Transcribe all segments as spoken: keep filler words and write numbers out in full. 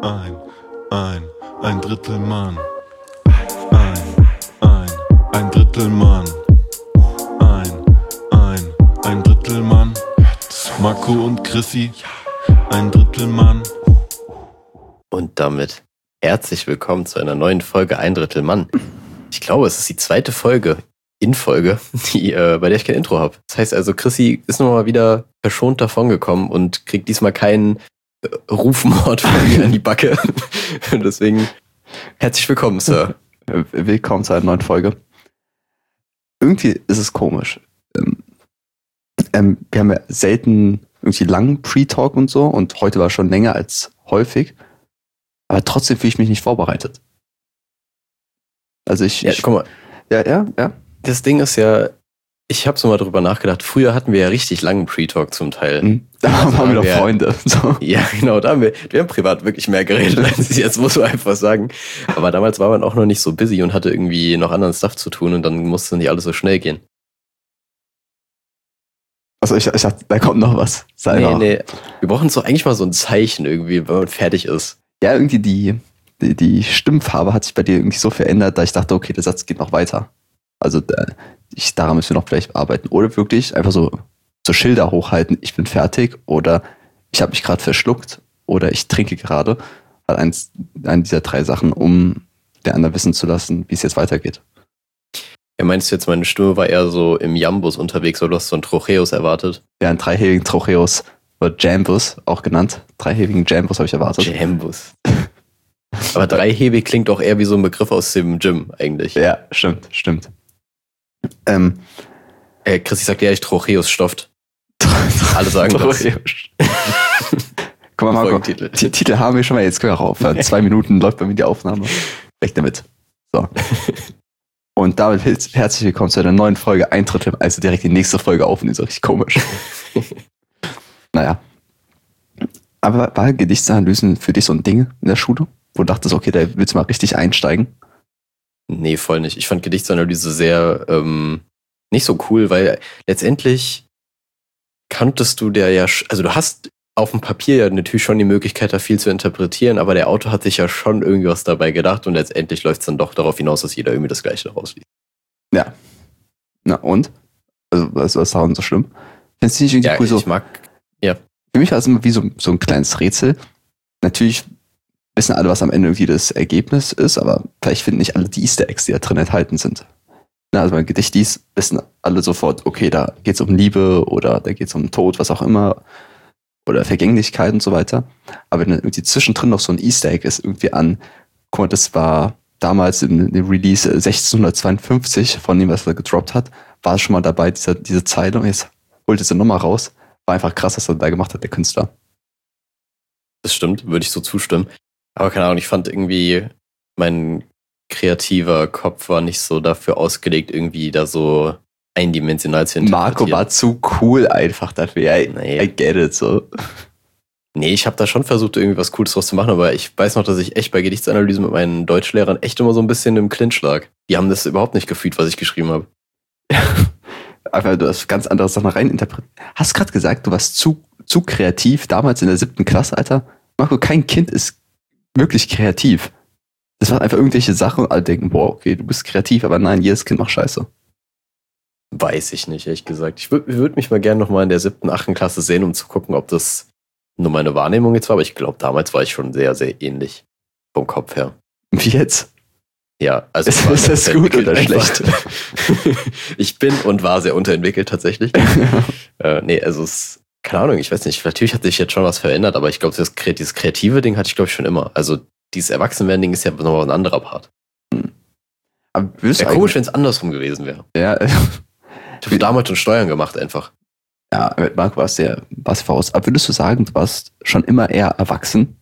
ein, ein, ein Drittel Mann. Ein, ein, ein Drittel Mann. Ein, ein, ein Drittel Mann. Marco und Chrissy, ein Drittel Mann. Und damit herzlich willkommen zu einer neuen Folge Ein Drittel Mann. Ich glaube, es ist die zweite Folge in Folge, die, äh, bei der ich kein Intro habe. Das heißt also, Chrissy ist nochmal wieder verschont davongekommen und kriegt diesmal keinen äh, Rufmord von mir an die Backe. Deswegen herzlich willkommen, Sir. Willkommen zu einer neuen Folge. Irgendwie ist es komisch. Ähm, ähm, wir haben ja selten irgendwie langen Pre-Talk und so und heute war schon länger als häufig. Aber trotzdem fühle ich mich nicht vorbereitet. Also ich... Ja, ich guck mal. Ja, ja, ja. Das Ding ist ja, ich habe so mal drüber nachgedacht, früher hatten wir ja richtig langen Pre-Talk zum Teil. Mhm. Da Also waren wir doch wir- Freunde. So. Ja, genau, da haben wir, wir haben privat wirklich mehr geredet als jetzt, muss man einfach sagen. Aber damals war man auch noch nicht so busy und hatte irgendwie noch anderen Stuff zu tun und dann musste nicht alles so schnell gehen. Also ich, ich dachte, da kommt noch was. Sei Nee, doch. nee, wir brauchen so eigentlich mal so ein Zeichen irgendwie, wenn man fertig ist. Ja, irgendwie die, die, die Stimmfarbe hat sich bei dir irgendwie so verändert, da ich dachte, okay, der Satz geht noch weiter. Also da, ich, daran müssen wir noch vielleicht arbeiten. Oder wirklich einfach so, so Schilder hochhalten, ich bin fertig oder ich habe mich gerade verschluckt oder ich trinke gerade. Halt eins, eine dieser drei Sachen, um der anderen wissen zu lassen, wie es jetzt weitergeht. Ja, meinst du jetzt, meine Stimme war eher so im Jambus unterwegs, oder du hast so einen Trocheus erwartet? Ja, einen dreihebigen Trocheus oder Jambus auch genannt. Dreihebigen Jambus habe ich erwartet. Jambus. Aber dreihebig klingt auch eher wie so ein Begriff aus dem Gym eigentlich. Ja, stimmt, stimmt. Ähm, Äh, Chris, ich sag dir ehrlich, Trocheus stofft. Alle sagen das. Guck mal, Marco, Folgentitel. T- Titel haben wir schon mal, jetzt können wir auch aufhören. Zwei Minuten läuft bei mir die Aufnahme. Weg damit. So. Und damit herzlich willkommen zu einer neuen Folge Ein Drittel, also direkt die nächste Folge aufnehmen, so richtig komisch. Naja. Aber war Gedichtsanalysen für dich so ein Ding in der Schule? Wo du dachtest, okay, da willst du mal richtig einsteigen? Nee, voll nicht. Ich fand Gedichtsanalyse sehr ähm, nicht so cool, weil letztendlich kanntest du der ja, sch- also du hast auf dem Papier ja natürlich schon die Möglichkeit, da viel zu interpretieren, aber der Autor hat sich ja schon irgendwie was dabei gedacht und letztendlich läuft es dann doch darauf hinaus, dass jeder irgendwie das Gleiche daraus liest. Ja. Na und? Also, was was ist daran so schlimm? Findest du nicht irgendwie Ja, cool so? ich mag, ja. Für mich war es immer wie so, so ein kleines Rätsel. Natürlich wissen alle, was am Ende irgendwie das Ergebnis ist, aber vielleicht finden nicht alle die Easter Eggs, die da drin enthalten sind. Na, also beim Gedicht liest, wissen alle sofort, okay, da geht es um Liebe oder da geht es um Tod, was auch immer, oder Vergänglichkeit und so weiter. Aber wenn dann irgendwie zwischendrin noch so ein Easter Egg ist, irgendwie an, guck mal, das war damals in dem Release sechzehnhundertzweiundfünfzig, von dem, was er gedroppt hat, war schon mal dabei, diese, diese Zeile, und jetzt holt es dann nochmal raus. War einfach krass, was er da gemacht hat, der Künstler. Das stimmt, würde ich so zustimmen. Aber keine Ahnung, ich fand irgendwie, mein kreativer Kopf war nicht so dafür ausgelegt, irgendwie da so eindimensional zu interpretieren. Marco war zu cool einfach dafür. I, Nee. I get it, so. Nee, ich habe da schon versucht, irgendwie was Cooles draus zu machen, aber ich weiß noch, dass ich echt bei Gedichtsanalyse mit meinen Deutschlehrern echt immer so ein bisschen im Clinch lag. Die haben das überhaupt nicht gefühlt, was ich geschrieben habe. Einfach, du hast ganz andere Sachen reininterpretiert. Hast gerade gesagt, du warst zu, zu kreativ damals in der siebten Klasse, Alter. Marco, kein Kind ist wirklich kreativ. Das waren einfach irgendwelche Sachen und alle denken, boah, okay, du bist kreativ, aber nein, jedes Kind macht Scheiße. Weiß ich nicht, ehrlich gesagt. Ich würde würd mich mal gerne noch mal in der siebten, achten Klasse sehen, um zu gucken, ob das nur meine Wahrnehmung jetzt war, aber ich glaube, damals war ich schon sehr, sehr ähnlich. Vom Kopf her. Wie jetzt? Ja, also Ist- ich war ist das sehr gut oder unterentwickelt einfach. Ich bin und war sehr unterentwickelt tatsächlich. äh, nee, also es, keine Ahnung, ich weiß nicht, natürlich hat sich jetzt schon was verändert, aber ich glaube, das, Kre- dieses kreative Ding hatte ich, glaube ich, schon immer. Also dieses Erwachsenwerden-Ding ist ja nochmal ein anderer Part. Aber willst du Wäre komisch, wenn es andersrum gewesen wäre. eigentlich- Ja, Ich habe damals schon Steuern gemacht einfach. ja, mit Marco warst du ja, warst du voraus. Aber würdest du sagen, du warst schon immer eher erwachsen?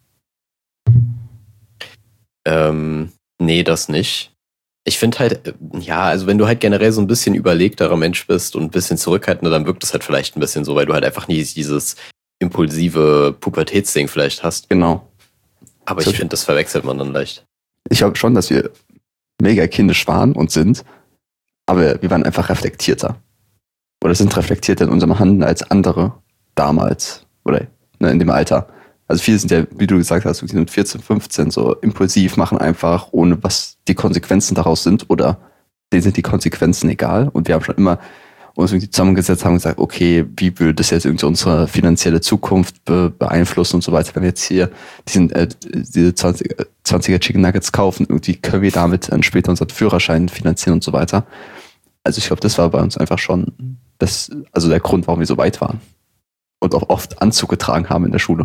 Ähm, nee, das nicht. Ich finde halt, äh, ja, also wenn du halt generell so ein bisschen überlegterer Mensch bist und ein bisschen zurückhaltender, dann wirkt es halt vielleicht ein bisschen so, weil du halt einfach nie dieses impulsive Pubertätsding vielleicht hast. Genau. Aber So- ich finde, das verwechselt man dann leicht. Ich glaube schon, dass wir mega kindisch waren und sind, aber wir waren einfach reflektierter. Oder sind reflektierter in unserem Handeln als andere damals. Oder ne, in dem Alter. Also viele sind ja, wie du gesagt hast, wirklich mit vierzehn, fünfzehn so impulsiv, machen einfach, ohne was die Konsequenzen daraus sind oder denen sind die Konsequenzen egal. Und wir haben schon immer uns irgendwie zusammengesetzt, haben gesagt, okay, wie würde das jetzt irgendwie unsere finanzielle Zukunft be- beeinflussen und so weiter. Wenn wir jetzt hier diesen, äh, diese zwanziger, zwanziger Chicken Nuggets kaufen, irgendwie können wir damit dann später unseren Führerschein finanzieren und so weiter. Also ich glaube, das war bei uns einfach schon das, also der Grund, warum wir so weit waren. Und auch oft Anzug getragen haben in der Schule.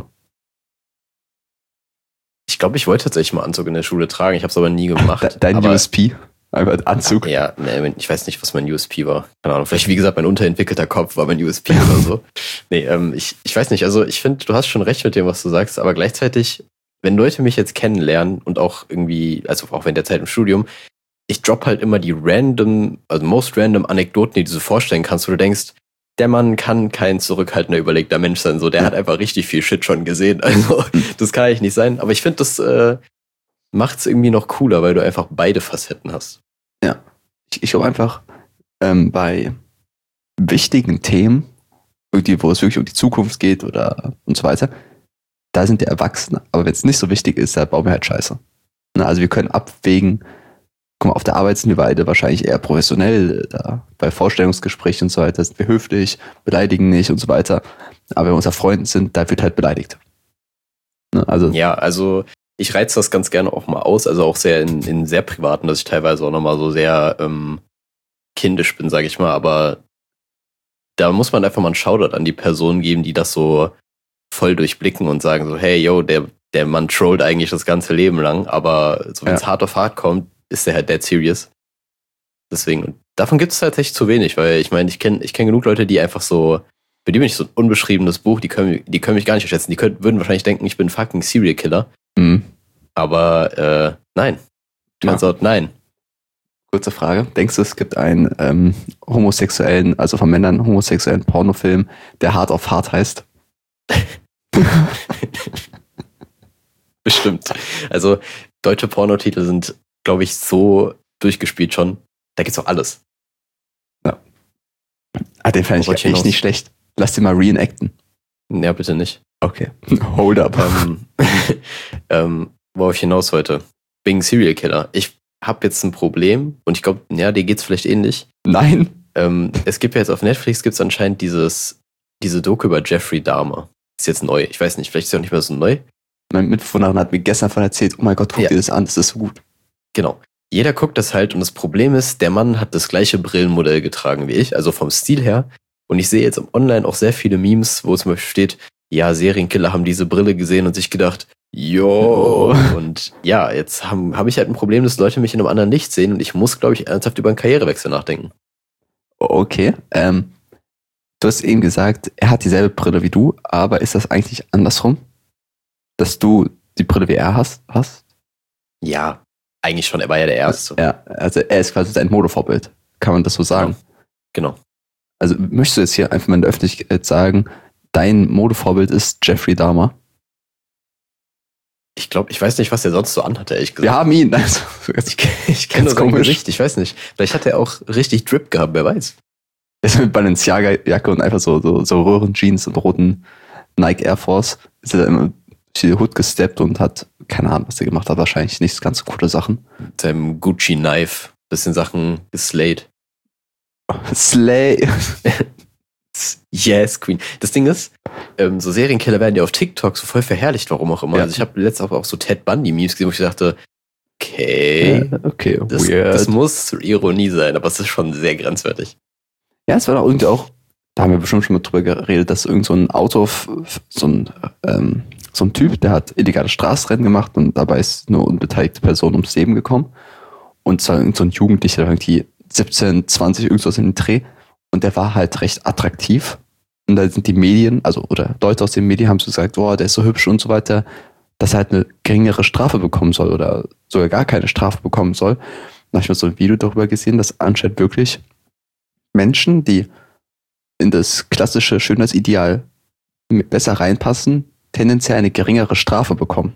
Ich glaube, ich wollte tatsächlich mal Anzug in der Schule tragen, ich habe es aber nie gemacht. De- Dein aber, U S P? Einfach Anzug? Ja, nee, ich weiß nicht, was mein U S P war. Keine Ahnung, vielleicht wie gesagt, mein unterentwickelter Kopf war mein U S P oder so. Nee, ähm, ich, ich weiß nicht, also ich finde, du hast schon recht mit dem, was du sagst, aber gleichzeitig, wenn Leute mich jetzt kennenlernen und auch irgendwie, also auch während der Zeit im Studium, ich drop halt immer die random, also most random Anekdoten, die du so vorstellen kannst, wo du denkst, der Mann kann kein zurückhaltender, überlegter Mensch sein, so, der hat einfach richtig viel Shit schon gesehen, also das kann eigentlich nicht sein, aber ich finde, das äh, macht's irgendwie noch cooler, weil du einfach beide Facetten hast. Ja, ich, ich glaube einfach, ähm, bei wichtigen Themen, irgendwie, wo es wirklich um die Zukunft geht oder und so weiter, da sind wir Erwachsene, aber wenn es nicht so wichtig ist, da bauen wir halt Scheiße. Na, also wir können abwägen, guck mal, auf der Arbeit sind wir beide wahrscheinlich eher professionell, da bei Vorstellungsgesprächen und so weiter sind wir höflich, beleidigen nicht und so weiter. Aber wenn wir unter Freunden sind, da wird halt beleidigt. Ne, also Ja, also ich reiz das ganz gerne auch mal aus, also auch sehr in, in sehr privaten, dass ich teilweise auch nochmal so sehr ähm, kindisch bin, sage ich mal, aber da muss man einfach mal einen Shoutout an die Personen geben, die das so voll durchblicken und sagen so, hey, yo, der, der Mann trollt eigentlich das ganze Leben lang, aber so wenn es Ja. hart auf hart kommt, ist der halt dead serious. Deswegen, und davon gibt es tatsächlich zu wenig, weil ich meine, ich kenne ich kenn genug Leute, die einfach so, für die bin ich so ein unbeschriebenes Buch, die können, die können mich gar nicht schätzen, die können, würden wahrscheinlich denken, ich bin ein fucking Serial Killer, mhm. aber äh, nein. Turns Ja. out, nein. Kurze Frage. Denkst du, es gibt einen ähm, homosexuellen, also von Männern homosexuellen Pornofilm, der Hard auf Hard heißt? Bestimmt. Also deutsche Pornotitel sind, glaube ich, so durchgespielt schon. Da gibt's doch alles. Ah, den fand ich Worauf echt hinaus? nicht schlecht. Lass den mal reenacten. Ja, bitte nicht. Okay. Hold up. ähm, ähm, worauf ich hinaus wollte. Wegen Serial Killer. Ich habe jetzt ein Problem und ich glaube, ja, dir geht's vielleicht ähnlich. Nein. Ähm, es gibt ja jetzt auf Netflix gibt's anscheinend dieses, diese Doku über Jeffrey Dahmer. Ist jetzt neu. Ich weiß nicht, vielleicht ist es auch nicht mehr so neu. Mein Mitbewohnerin hat mir gestern von erzählt, oh mein Gott, guck Ja. dir das an, das ist so gut. Genau. Jeder guckt das halt und das Problem ist, der Mann hat das gleiche Brillenmodell getragen wie ich, also vom Stil her. Und ich sehe jetzt online auch sehr viele Memes, wo zum Beispiel steht, ja, Serienkiller haben diese Brille gesehen und sich gedacht, jo. Und ja, jetzt habe hab ich halt ein Problem, dass Leute mich in einem anderen Licht sehen und ich muss, glaube ich, ernsthaft über einen Karrierewechsel nachdenken. Okay. Ähm, du hast eben gesagt, er hat dieselbe Brille wie du, aber ist das eigentlich andersrum? Dass du die Brille wie er hast? hast? Ja, eigentlich schon, er war ja der Erste. Ja, also er ist quasi dein Modevorbild. Kann man das so sagen? Genau. Also möchtest du jetzt hier einfach mal in der Öffentlichkeit sagen, dein Modevorbild ist Jeffrey Dahmer? Ich glaube, ich weiß nicht, was er sonst so anhatte, ehrlich gesagt. Wir haben ihn. Also, Ich, ich kenne Ganz nur sein komisch. Gesicht, ich weiß nicht. Vielleicht hat er auch richtig Drip gehabt, wer weiß. er ist mit Balenciaga-Jacke und einfach so, so, so Röhrenjeans und roten Nike Air Force. Ist er immer durch die Hood gesteppt und hat, keine Ahnung, was er gemacht hat, wahrscheinlich nicht ganz so coole Sachen. Mit seinem Gucci-Knife, bisschen Sachen geslayed. Slay. Yes, Queen. Das Ding ist, ähm, so Serienkiller werden ja auf TikTok so voll verherrlicht, warum auch immer. Ja. Also ich habe letztens auch so Ted Bundy-Memes gesehen, wo ich dachte, okay, Ja, okay, das, weird. das muss Ironie sein, aber es ist schon sehr grenzwertig. Ja, es war doch irgendwie auch, da haben wir bestimmt schon mal drüber geredet, dass irgend so ein Auto, so ein, ähm, so ein Typ, der hat illegale Straßenrennen gemacht und dabei ist eine unbeteiligte Person ums Leben gekommen. Und zwar irgend so ein Jugendlicher, der irgendwie siebzehn, zwanzig, irgendwas in den Dreh. Und der war halt recht attraktiv. Und da sind die Medien, also, oder Leute aus den Medien haben so gesagt, oh, der ist so hübsch und so weiter, dass er halt eine geringere Strafe bekommen soll oder sogar gar keine Strafe bekommen soll. Da habe ich mal so ein Video darüber gesehen, dass anscheinend wirklich Menschen, die in das klassische Schönheitsideal besser reinpassen, tendenziell eine geringere Strafe bekommen.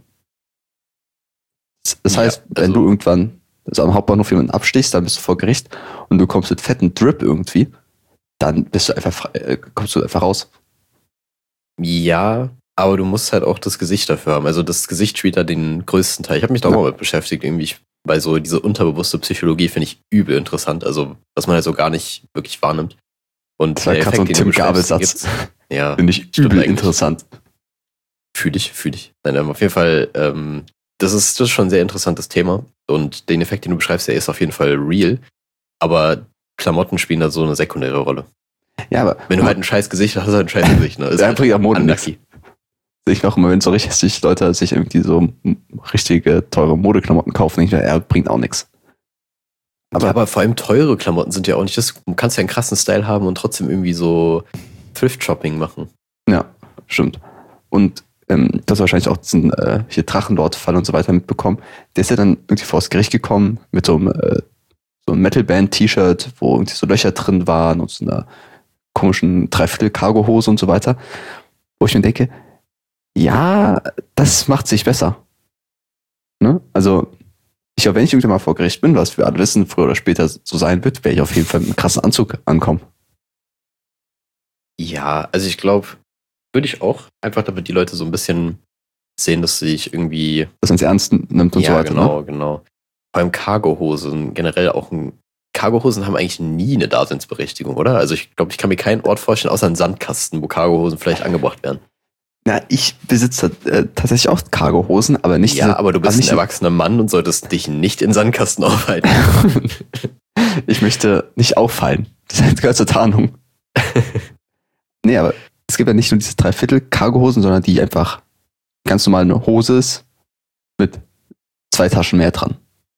Das Ja, heißt, wenn also- du irgendwann also am Hauptbahnhof jemanden abstichst, dann bist du vor Gericht und du kommst mit fetten Drip irgendwie, dann bist du einfach frei, äh, kommst du einfach raus. Ja, Aber du musst halt auch das Gesicht dafür haben. Also das Gesicht spielt da den größten Teil. Ich habe mich da auch Ja. mal mit beschäftigt, irgendwie, ich- weil so diese unterbewusste Psychologie finde ich übel interessant. Also, was man halt so gar nicht wirklich wahrnimmt. Und Das war der gerade so ein Effekt, den du Tim beschreibst, den Gabel-Satz. gibt's. Ja, Finde ich stimmt übel eigentlich. interessant. Fühle ich, fühle ich. Nein, ähm, auf jeden Fall, ähm, das ist, das ist schon ein sehr interessantes Thema. Und den Effekt, den du beschreibst, der ist auf jeden Fall real. Aber Klamotten spielen da so eine sekundäre Rolle. Ja, aber Wenn du halt ein scheiß Gesicht hast, hast du halt ein scheiß Gesicht. Ne? Ist Ja, halt bringt auch Mode nichts. unlucky. sehe ich noch immer, wenn so richtig Leute sich irgendwie so richtige teure Modeklamotten kaufen, ich, er bringt auch nichts. Aber, ja, aber vor allem teure Klamotten sind ja auch nicht das. Du kannst ja einen krassen Style haben und trotzdem irgendwie so Thrift-Shopping machen. Ja, stimmt. Und ähm, das hast wahrscheinlich auch diesen äh, hier Drachenlord-Fall und so weiter mitbekommen. Der ist ja dann irgendwie vors Gericht gekommen mit so einem, äh, so einem Metal-Band-T-Shirt, wo irgendwie so Löcher drin waren und so einer komischen Dreiviertel-Cargo-Hose und so weiter. Wo ich mir denke, ja, das macht sich besser. Ne? Also, ich glaube, wenn ich irgendwann mal vor Gericht bin, was wir alle wissen, früher oder später so sein wird, werde ich auf jeden Fall mit einem krassen Anzug ankommen. Ja, also ich glaube, würde ich auch, einfach damit die Leute so ein bisschen sehen, dass sie sich irgendwie. Dass man es ernst nimmt und ja, so weiter. genau, Ne? genau. Vor allem Cargohosen, generell auch ein. Cargohosen haben eigentlich nie eine Daseinsberechtigung, oder? Also ich glaube, ich kann mir keinen Ort vorstellen, außer einen Sandkasten, wo Cargohosen vielleicht angebracht werden. Na, ich besitze äh, tatsächlich auch Cargohosen, aber nicht Ja, diese, aber du bist nicht ein erwachsener Mann und solltest dich nicht in Sandkasten aufhalten. Ich möchte nicht auffallen. Das gehört zur Tarnung. Nee, aber es gibt ja nicht nur diese Dreiviertel Cargohosen, sondern die einfach ganz normal eine Hose ist mit zwei Taschen mehr dran.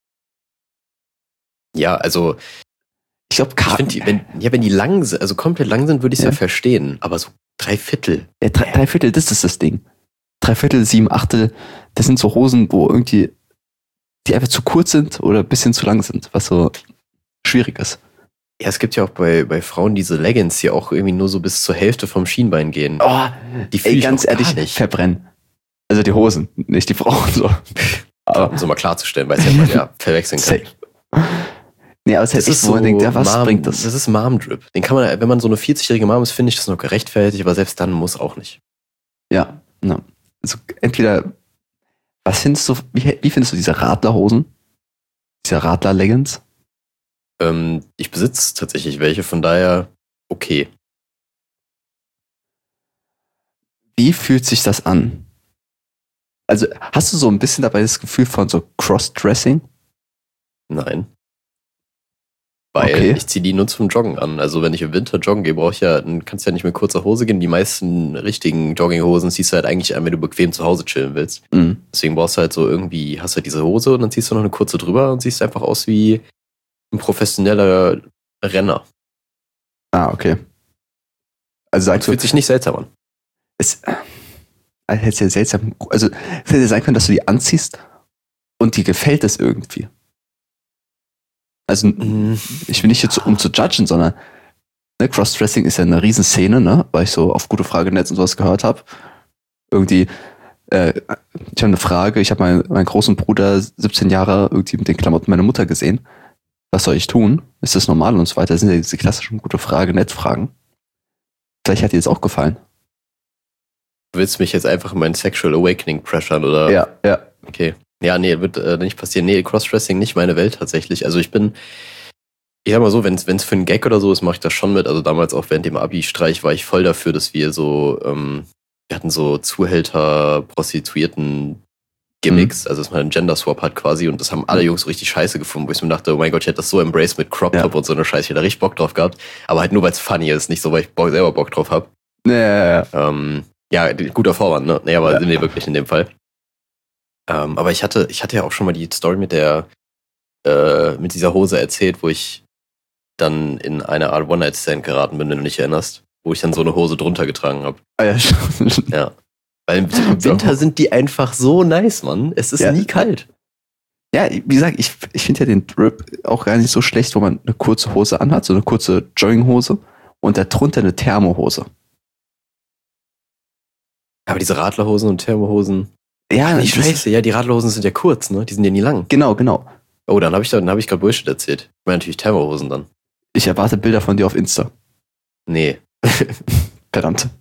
Ja, also Ich glaube, ich finde, die, wenn, ja, wenn die lang sind, also komplett lang sind, würde ich es ja. Ja. verstehen. Aber so drei Viertel. ja, drei, drei Viertel, das ist das Ding. Drei Viertel, sieben Achtel, das sind so Hosen, wo irgendwie die einfach zu kurz sind oder ein bisschen zu lang sind, was so schwierig ist. Ja, es gibt ja auch bei, bei Frauen diese Leggings, die auch irgendwie nur so bis zur Hälfte vom Schienbein gehen. Oh, Die fühl ey, ich ganz auch gar ehrlich, nicht. verbrennen. Also die Hosen, nicht die Frauen. So. Aber um so mal klarzustellen, weil es ja mal ja, verwechseln kann. Safe. Nee, aber es ist echt, wo man denkt, ja, was Mom, bringt das? Das ist Mom-Drip. Den kann man, wenn man so eine vierzigjährige Mom ist, finde ich das noch gerechtfertigt, aber selbst dann muss auch nicht. Ja, ja. Also entweder, was findest du, wie, wie findest du diese Radlerhosen? Diese Radler-Leggings? Ähm, ich besitze tatsächlich welche, von daher okay. Wie fühlt sich das an? Also hast du so ein bisschen dabei das Gefühl von so Cross-Dressing? Nein. Weil Okay. ich ziehe die nur zum Joggen an. Also wenn ich im Winter joggen gehe, brauche ich ja, dann kannst du ja nicht mit kurzer Hose gehen. Die meisten richtigen Jogginghosen ziehst du halt eigentlich an, wenn du bequem zu Hause chillen willst. Mhm. Deswegen brauchst du halt so irgendwie, hast halt diese Hose und dann ziehst du noch eine kurze drüber und siehst einfach aus wie ein professioneller Renner. Ah, okay. Also Das sagst du, fühlt sich nicht seltsam an. es äh, hätte es ja seltsam, also es hätte sein können, dass du die anziehst und dir gefällt es irgendwie. Also ich will nicht jetzt um zu judgen, sondern ne, Crossdressing ist ja eine Riesenszene, ne? Weil ich so auf Gute Frage Netz und sowas gehört habe. Irgendwie, äh, ich habe eine Frage, ich habe meinen, meinen großen Bruder siebzehn Jahre irgendwie mit den Klamotten meiner Mutter gesehen. Was soll ich tun? Ist das normal und so weiter? Das sind ja diese klassischen Gute Frage Netz-Fragen. Vielleicht hat dir das auch gefallen. Du willst mich jetzt einfach in meinen Sexual Awakening pressern, oder? Ja, ja. Okay. Ja, nee, wird äh, nicht passieren. Nee, Crossdressing nicht meine Welt tatsächlich. Also ich bin, ich sag mal so, wenn es für einen Gag oder so ist, mache ich das schon mit. Also damals auch während dem Abi-Streich war ich voll dafür, dass wir so, ähm, wir hatten so Zuhälter, Prostituierten Gimmicks, mhm. also dass man einen Gender-Swap hat quasi und das haben alle Jungs so richtig scheiße gefunden, wo ich mir dachte, oh mein Gott, ich hätte das so embraced mit Crop-Top ja. und so eine Scheiße, ich hätte da richtig Bock drauf gehabt, aber halt nur, weil es funny ist, nicht so, weil ich selber Bock drauf habe. Ja, ja, ja. Ähm, ja, guter Vorwand, ne? Nee, aber ja. sind wir wirklich in dem Fall. Ähm, aber ich hatte, ich hatte ja auch schon mal die Story mit der, äh, mit dieser Hose erzählt, wo ich dann in eine Art One-Night-Stand geraten bin, wenn du dich erinnerst, wo ich dann so eine Hose drunter getragen habe. Ah, ja, ja. Weil im Winter sind die einfach so nice, Mann. Es ist ja. nie kalt. Ja, wie gesagt, ich, ich finde ja den Drip auch gar nicht so schlecht, wo man eine kurze Hose anhat, so eine kurze Jogginghose und darunter eine Thermohose. Aber diese Radlerhosen und Thermohosen. Ja, nicht scheiße. Ja, die Radlerhosen sind ja kurz, ne? Die sind ja nie lang. Genau, genau. Oh, dann habe ich, dann hab ich gerade Bullshit erzählt. Ich meine natürlich Thermohosen dann. Ich erwarte Bilder von dir auf Insta. Nee. Verdammt.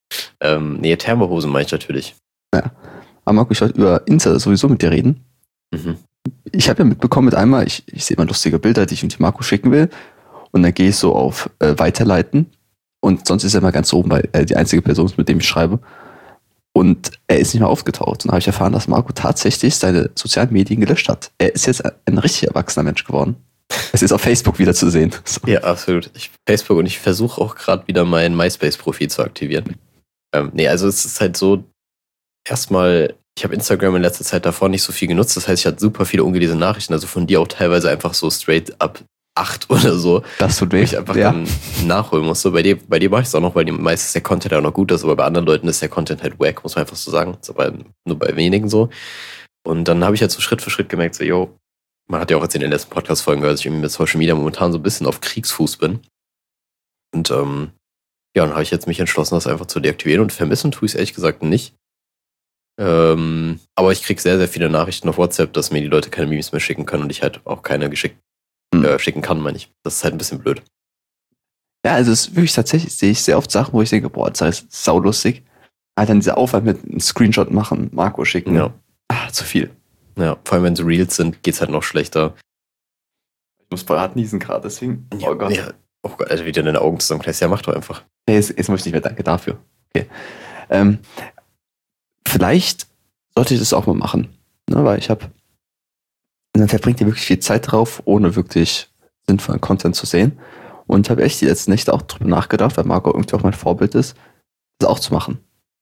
Ähm, nee, Thermohosen meine ich natürlich. Ja. Aber Marco, ich wollte über Insta sowieso mit dir reden. Mhm. Ich habe ja mitbekommen mit einmal, ich, ich sehe mal lustige Bilder, die ich mit Marco schicken will. Und dann gehe ich so auf äh, Weiterleiten. Und sonst ist er mal ganz oben, weil er die einzige Person ist, mit dem ich schreibe. Und er ist nicht mehr aufgetaucht. Und dann habe ich erfahren, dass Marco tatsächlich seine sozialen Medien gelöscht hat. Er ist jetzt ein richtig erwachsener Mensch geworden. Es ist auf Facebook wieder zu sehen. So. Ja, absolut. Ich, Facebook und ich versuche auch gerade wieder mein MySpace-Profil zu aktivieren. Ähm, nee, also es ist halt so, erstmal, ich habe Instagram in letzter Zeit davor nicht so viel genutzt. Das heißt, ich hatte super viele ungelesene Nachrichten, also von dir auch teilweise einfach so straight up acht oder so. Das tut wo weh. ich einfach Ja. dann nachholen musste. Bei dir, bei dir mache ich es auch noch, weil die, meistens der Content auch noch gut ist, aber bei anderen Leuten ist der Content halt wack, muss man einfach so sagen. Das ist aber nur bei wenigen so. Und dann habe ich halt so Schritt für Schritt gemerkt, so, yo, man hat ja auch jetzt in den letzten Podcast-Folgen gehört, dass ich irgendwie mit Social Media momentan so ein bisschen auf Kriegsfuß bin. Und ähm, ja, dann habe ich jetzt mich entschlossen, das einfach zu deaktivieren und vermissen tue ich es ehrlich gesagt nicht. Ähm, aber ich kriege sehr, sehr viele Nachrichten auf WhatsApp, dass mir die Leute keine Memes mehr schicken können und ich halt auch keine geschickt Hm. äh, schicken kann, meine ich. Das ist halt ein bisschen blöd. Ja, also es ist wirklich tatsächlich, sehe ich sehr oft Sachen, wo ich denke, boah, das ist saulustig. Aber dann dieser Aufwand mit einem Screenshot machen, Marco schicken. Ja. Ah, zu viel. Ja, vor allem wenn es Reels sind, geht's halt noch schlechter. Ich muss parat niesen gerade, deswegen. Ja, Oh Gott. Ja, oh Gott, also wie du deine Augen zusammenknäst. Ja, mach doch einfach. Nee, jetzt, jetzt muss ich nicht mehr, danke dafür. Okay. Ähm, vielleicht sollte ich das auch mal machen. Ne, weil ich habe, dann verbringt ihr wirklich viel Zeit drauf, ohne wirklich sinnvollen Content zu sehen. Und ich habe echt die letzten Nächte auch drüber nachgedacht, weil Marco irgendwie auch mein Vorbild ist, das auch zu machen.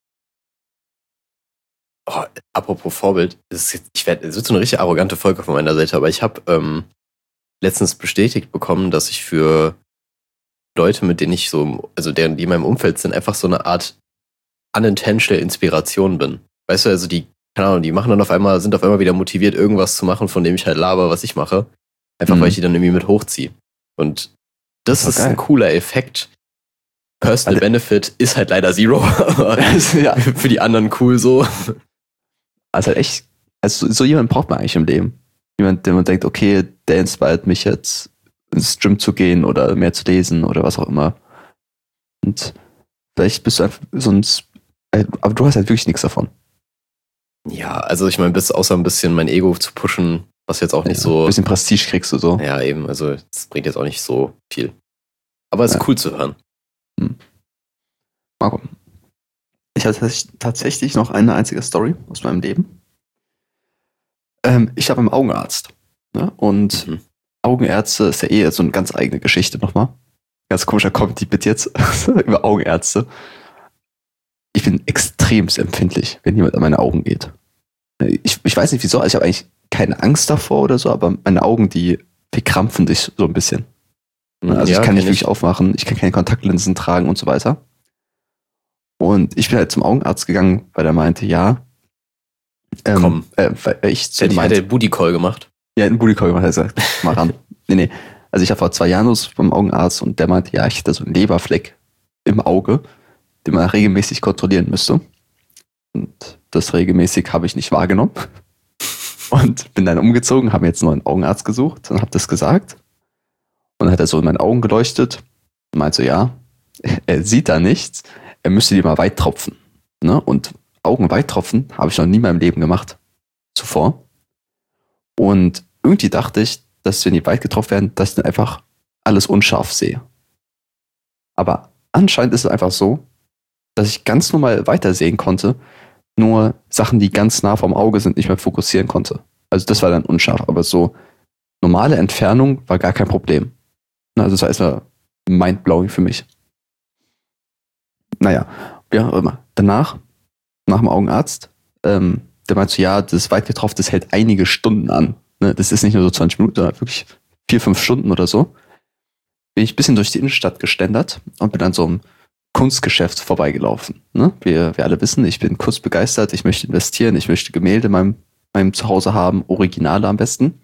Oh, apropos Vorbild, das ist jetzt, ich werd, es wird so eine richtig arrogante Folge von meiner Seite, aber ich habe ähm, letztens bestätigt bekommen, dass ich für Leute, mit denen ich so, also deren, die in meinem Umfeld sind, einfach so eine Art unintentional Inspiration bin. Weißt du, also die, keine Ahnung, die machen dann auf einmal, sind auf einmal wieder motiviert, irgendwas zu machen, von dem ich halt laber, was ich mache. Einfach, Mhm. weil ich die dann irgendwie mit hochziehe. Und das, Das ist war geil. ein cooler Effekt. Personal Alle- Benefit ist halt leider zero, aber ja. für die anderen cool so. Also echt, also so jemanden braucht man eigentlich im Leben. Jemand, der man denkt, okay, der inspiriert mich jetzt ins Gym zu gehen oder mehr zu lesen oder was auch immer. Und vielleicht bist du einfach sonst, aber du hast halt wirklich nichts davon. Ja, also ich meine, bis außer ein bisschen mein Ego zu pushen, was jetzt auch nicht Ja, so. Ein bisschen Prestige kriegst du so. Ja, eben, also das bringt jetzt auch nicht so viel. Aber es ist Ja. cool zu hören. Marco, ich hatte tatsächlich- tatsächlich noch eine einzige Story aus meinem Leben. Ähm, ich habe einen Augenarzt. Ne? Und Mhm. Augenärzte ist ja eh so eine ganz eigene Geschichte nochmal. Ganz komischer Comedy-Bit jetzt über Augenärzte. Ich bin extrem empfindlich, wenn jemand an meine Augen geht. Ich, ich weiß nicht wieso, also ich habe eigentlich keine Angst davor oder so, aber meine Augen, die verkrampfen sich so ein bisschen. Also Ja, ich kann nicht kenn wirklich aufmachen, ich kann keine Kontaktlinsen tragen und so weiter. Und ich bin halt zum Augenarzt gegangen, weil er meinte, ja. Ähm, Komm. Äh, weil ich zu Hätte ihm ich meinte, hätte Booty Call gemacht. ja, einen Booty Call gemacht, hat er gesagt, mal ran. nee, nee. Also ich war vor zwei Jahren los beim Augenarzt und der meinte, ja, ich hätte so einen Leberfleck im Auge, den man regelmäßig kontrollieren müsste. Und das regelmäßig habe ich nicht wahrgenommen. Und bin dann umgezogen, habe mir jetzt einen neuen Augenarzt gesucht und habe das gesagt. Und dann hat er so in meine Augen geleuchtet und meinte so, ja, er sieht da nichts, er müsste die mal weit tropfen. Ne? Und Augen weit tropfen habe ich noch nie in meinem Leben gemacht. Zuvor. Und irgendwie dachte ich, dass wenn die weit getropft werden, dass ich dann einfach alles unscharf sehe. Aber anscheinend ist es einfach so, dass ich ganz normal weitersehen konnte, nur Sachen, die ganz nah vom Auge sind, nicht mehr fokussieren konnte. Also das war dann unscharf, aber so normale Entfernung war gar kein Problem. Also das war erstmal mindblowing für mich. Naja, wie auch immer. Danach, nach dem Augenarzt, ähm, der meinte so, ja, das weit getroffen, das hält einige Stunden an. Ne? Das ist nicht nur so zwanzig Minuten, sondern wirklich vier, fünf Stunden oder so. Bin ich ein bisschen durch die Innenstadt geständert und bin an so einem Kunstgeschäft vorbeigelaufen. Ne? Wir, wir alle wissen, ich bin kunstbegeistert, ich möchte investieren, ich möchte Gemälde in meinem, meinem Zuhause haben, Originale am besten.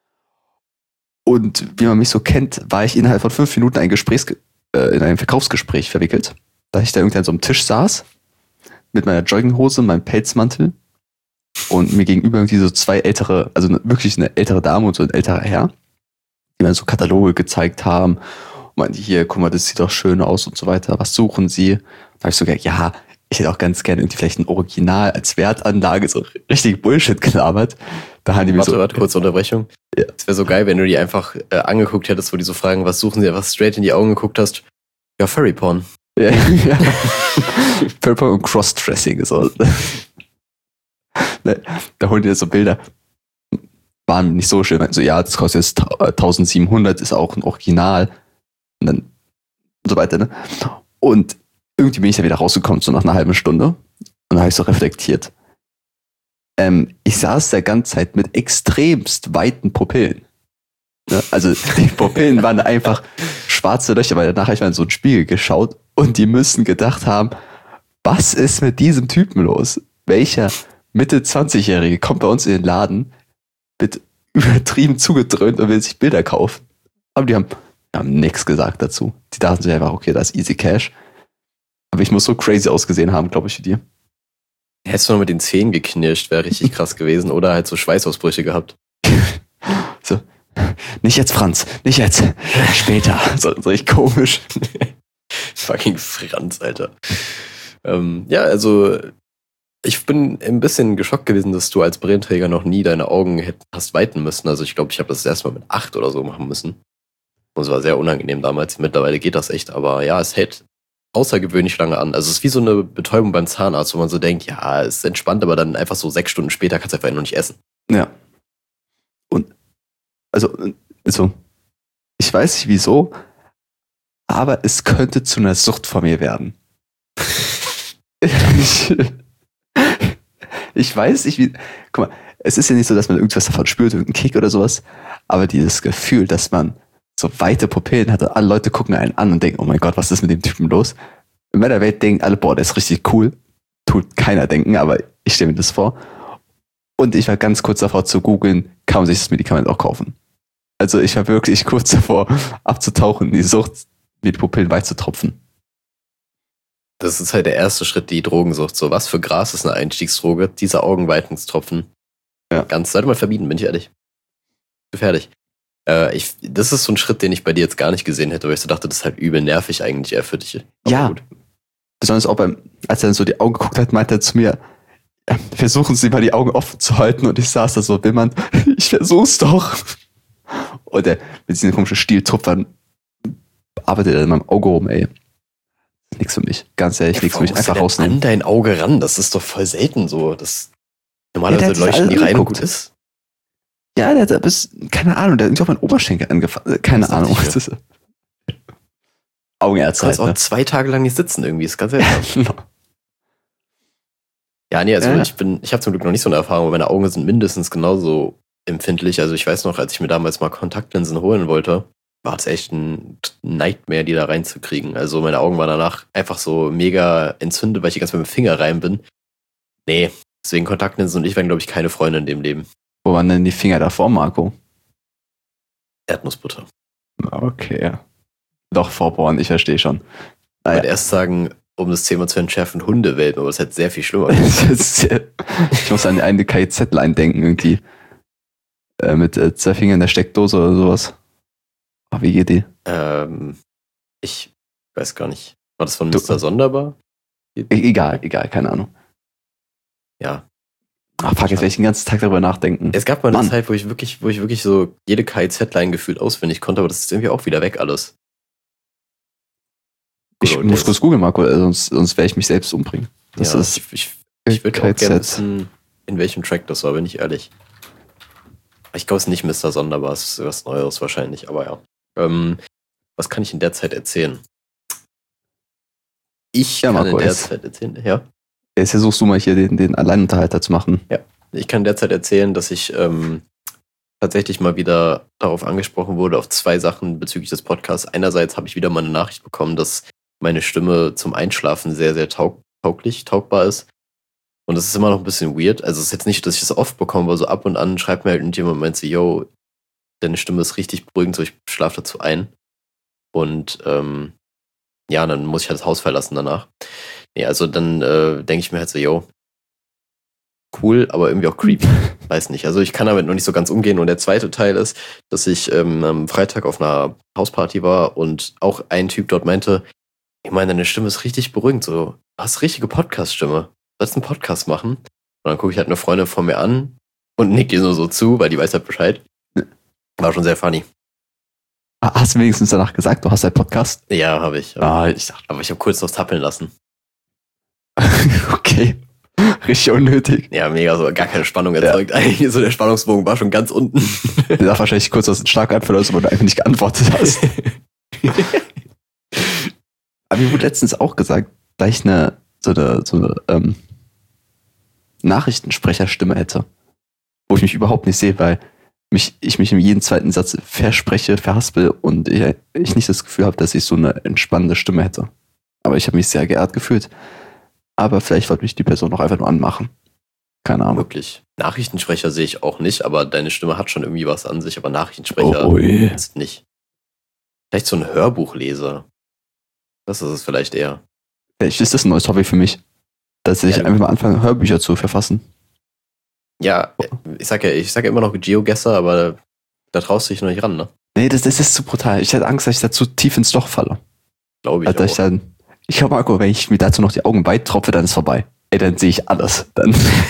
Und wie man mich so kennt, war ich innerhalb von fünf Minuten ein Gesprächs, äh, in ein Verkaufsgespräch verwickelt, da ich da irgendwie an so einem Tisch saß, mit meiner Jogginghose, meinem Pelzmantel und mir gegenüber irgendwie so zwei ältere, also wirklich eine ältere Dame und so ein älterer Herr, die mir so Kataloge gezeigt haben und meinten, hier, guck mal, das sieht doch schön aus und so weiter, was suchen Sie? Da habe ich so gesagt, ja, ich hätte auch ganz gerne irgendwie vielleicht ein Original als Wertanlage, so richtig Bullshit gelabert. Da haben die mir Warte, so, warte, kurze Unterbrechung. Ja. Es wäre so geil, wenn du die einfach äh, angeguckt hättest, wo die so fragen, was suchen sie, einfach straight in die Augen geguckt hast. Ja, Furry Porn. Ja, ja. Purple und Crossdressing ist so. Ne, da holen die so Bilder. Waren nicht so schön. So, ja, das kostet jetzt eintausendsiebenhundert, ist auch ein Original. Und dann und so weiter, ne? Und irgendwie bin ich da wieder rausgekommen, so nach einer halben Stunde. Und dann habe ich so reflektiert. Ähm, ich saß der ganze Zeit mit extremst weiten Pupillen. Ne? Also die Pupillen waren einfach schwarze Löcher, weil danach habe ich mal in so einen Spiegel geschaut und die müssen gedacht haben, was ist mit diesem Typen los? Welcher Mitte zwanzigjährige kommt bei uns in den Laden, wird übertrieben zugedröhnt und will sich Bilder kaufen. Aber die haben, die haben nichts gesagt dazu. Die dachten sich einfach, okay, das ist easy cash. Aber ich muss so crazy ausgesehen haben, glaube ich, für die. Hättest du noch mit den Zähnen geknirscht, wäre richtig krass gewesen. Oder halt so Schweißausbrüche gehabt. So, nicht jetzt, Franz, nicht jetzt, später. So, so richtig komisch. Fucking Franz, Alter. Ähm, ja, also ich bin ein bisschen geschockt gewesen, dass du als Brillenträger noch nie deine Augen hätt, hast weiten müssen. Also ich glaube, ich habe das erstmal mit acht oder so machen müssen. Und es war sehr unangenehm damals. Mittlerweile geht das echt, aber ja, es hält außergewöhnlich lange an. Also es ist wie so eine Betäubung beim Zahnarzt, wo man so denkt, ja, es ist entspannt, aber dann einfach so sechs Stunden später kannst du einfach noch nicht essen. Ja. Und also, also ich weiß nicht wieso, aber es könnte zu einer Sucht von mir werden. ich, ich weiß nicht wie. Guck mal, es ist ja nicht so, dass man irgendwas davon spürt, irgendeinen Kick oder sowas, aber dieses Gefühl, dass man so weite Pupillen hat und alle Leute gucken einen an und denken, oh mein Gott, was ist mit dem Typen los? In meiner Welt denken alle, boah, der ist richtig cool. Tut keiner denken, aber ich stelle mir das vor. Und ich war ganz kurz davor zu googeln, kann man sich das Medikament auch kaufen? Also ich war wirklich kurz davor abzutauchen, in die Sucht, mir die Pupillen weit zu tropfen. Das ist halt der erste Schritt, die Drogensucht. So, was für Gras ist eine Einstiegsdroge? Dieser Augenweitungstropfen. Ja. Ganz, sollte man verbieten, bin ich ehrlich. Gefährlich. Äh, ich, das ist so ein Schritt, den ich bei dir jetzt gar nicht gesehen hätte, weil ich so dachte, das ist halt übel nervig eigentlich eher für dich. Aber ja. Gut. Besonders auch beim, als er dann so die Augen geguckt hat, meinte er zu mir, versuchen Sie mal die Augen offen zu halten. Und ich saß da so, Willmann, ich versuch's doch. Und er mit diesen komischen Stieltupfern arbeitet er in meinem Auge rum, ey. Nix für mich. Ganz ehrlich, Ja, nix für mich. Einfach rausnehmen. An dein Auge ran, das ist doch voll selten so. Das, normalerweise Ja, der hat leuchten die sich alle rein und angeguckt. gut ist. Ja, der hat bis, keine Ahnung, der hat irgendwie auf meinen Oberschenkel angefangen. Keine Das dachte Ahnung. ich mir. Das ist, Du Augenärzte kannst halt, auch ne? zwei Tage lang nicht sitzen irgendwie, ist ganz seltsam. Ja, nee, also Ja. ich bin, ich habe zum Glück noch nicht so eine Erfahrung, aber meine Augen sind mindestens genauso empfindlich. Also ich weiß noch, als ich mir damals mal Kontaktlinsen holen wollte, war es echt ein Nightmare, die da reinzukriegen. Also meine Augen waren danach einfach so mega entzündet, weil ich die ganze Zeit mit dem Finger rein bin. Nee, deswegen Kontaktlinsen und ich waren, glaube ich, keine Freunde in dem Leben. Wo waren denn die Finger davor, Marco? Erdnussbutter. Okay, ja. Doch, vorbohren, ich verstehe schon. Ich wollte Naja. erst sagen, um das Thema zu entschärfen, Hundewelpen, aber das hätte sehr viel schlimmer. Das ist sehr- ich muss an eine K I Z-Line denken, irgendwie. Äh, mit äh, zwei Fingern in der Steckdose oder sowas. Oh, wie geht die? ähm, ich weiß gar nicht. War das von Du- Mister Sonderbar? E egal, egal, keine Ahnung. Ja. Ach, fuck, jetzt werde ich den ganzen Tag darüber nachdenken. Es gab mal eine Mann. Zeit, wo ich wirklich, wo ich wirklich so jede K I Z-Line gefühlt auswendig konnte, aber das ist irgendwie auch wieder weg alles. Ich Good old muss days. kurz googeln, Marco, äh, sonst, sonst werde ich mich selbst umbringen. Das ja, ist ich, ich, ich würde auch K I Z. gerne wissen, in welchem Track das war, bin ich ehrlich. Ich glaube, es ist nicht Mister Sonderbar, es ist was Neues wahrscheinlich, aber ja. Ähm, was kann ich in der Zeit erzählen? Ich Ja, kann Marco, in der jetzt- Zeit erzählen, ja. Jetzt versuchst du mal hier den, den Alleinunterhalter zu machen. Ich kann derzeit erzählen, dass ich ähm, tatsächlich mal wieder darauf angesprochen wurde, auf zwei Sachen bezüglich des Podcasts. Einerseits habe ich wieder mal eine Nachricht bekommen, dass meine Stimme zum Einschlafen sehr, sehr taug tauglich, taugbar ist. Und das ist immer noch ein bisschen weird. Also es ist jetzt nicht, dass ich das oft bekomme, aber so ab und an schreibt mir halt irgendjemand und meint so, yo, deine Stimme ist richtig beruhigend, so ich schlafe dazu ein. Und ähm, ja, dann muss ich halt das Haus verlassen danach. Nee, also dann äh, denke ich mir halt so, yo, cool, aber irgendwie auch creepy. Weiß nicht. Also ich kann damit noch nicht so ganz umgehen. Und der zweite Teil ist, dass ich ähm, am Freitag auf einer Hausparty war und auch ein Typ dort meinte, Ich meine, deine Stimme ist richtig beruhigend. So, du hast richtige Podcast-Stimme. Du sollst einen Podcast machen. Und dann gucke ich halt eine Freundin von mir an und nick ihr nur so zu, weil die weiß halt Bescheid. War schon sehr funny. Hast du wenigstens danach gesagt, du hast einen Podcast? Ja, habe ich. Ah, ich dachte, Aber ich habe kurz noch zappeln lassen. okay. Richtig unnötig. Ja, mega, so gar keine Spannung erzeugt. Ja. Eigentlich so der Spannungsbogen war schon ganz unten. Der darf wahrscheinlich kurz aus dem Schlaganfall aus, weil du einfach nicht geantwortet hast. Aber mir wurde letztens auch gesagt, da ich eine so eine, so eine ähm, Nachrichtensprecherstimme hätte, wo ich mich überhaupt nicht sehe, weil mich, ich mich in jedem zweiten Satz verspreche, verhaspel und ich, ich nicht das Gefühl habe, dass ich so eine entspannende Stimme hätte. Aber ich habe mich sehr geehrt gefühlt. Aber vielleicht wollte mich die Person auch einfach nur anmachen. Keine Ahnung. Wirklich. Nachrichtensprecher sehe ich auch nicht, aber deine Stimme hat schon irgendwie was an sich, aber Nachrichtensprecher Oh, yeah. ist nicht. Vielleicht so ein Hörbuchleser. Das ist es vielleicht eher. Vielleicht ist das ein neues Hobby für mich, dass ich Ja. einfach mal anfange, Hörbücher zu verfassen. Ja, ich sag ja, ich sag ja immer noch GeoGuessr, aber da traust du dich noch nicht ran, ne? Nee, das, das ist zu brutal. Ich hätte Angst, dass ich da zu tief ins Loch falle. Glaube ich Also, dass ich auch. dann, ich glaube, Marco, wenn ich mir dazu noch die Augen weit tropfe, dann ist vorbei. Ey, dann sehe ich alles. Dann.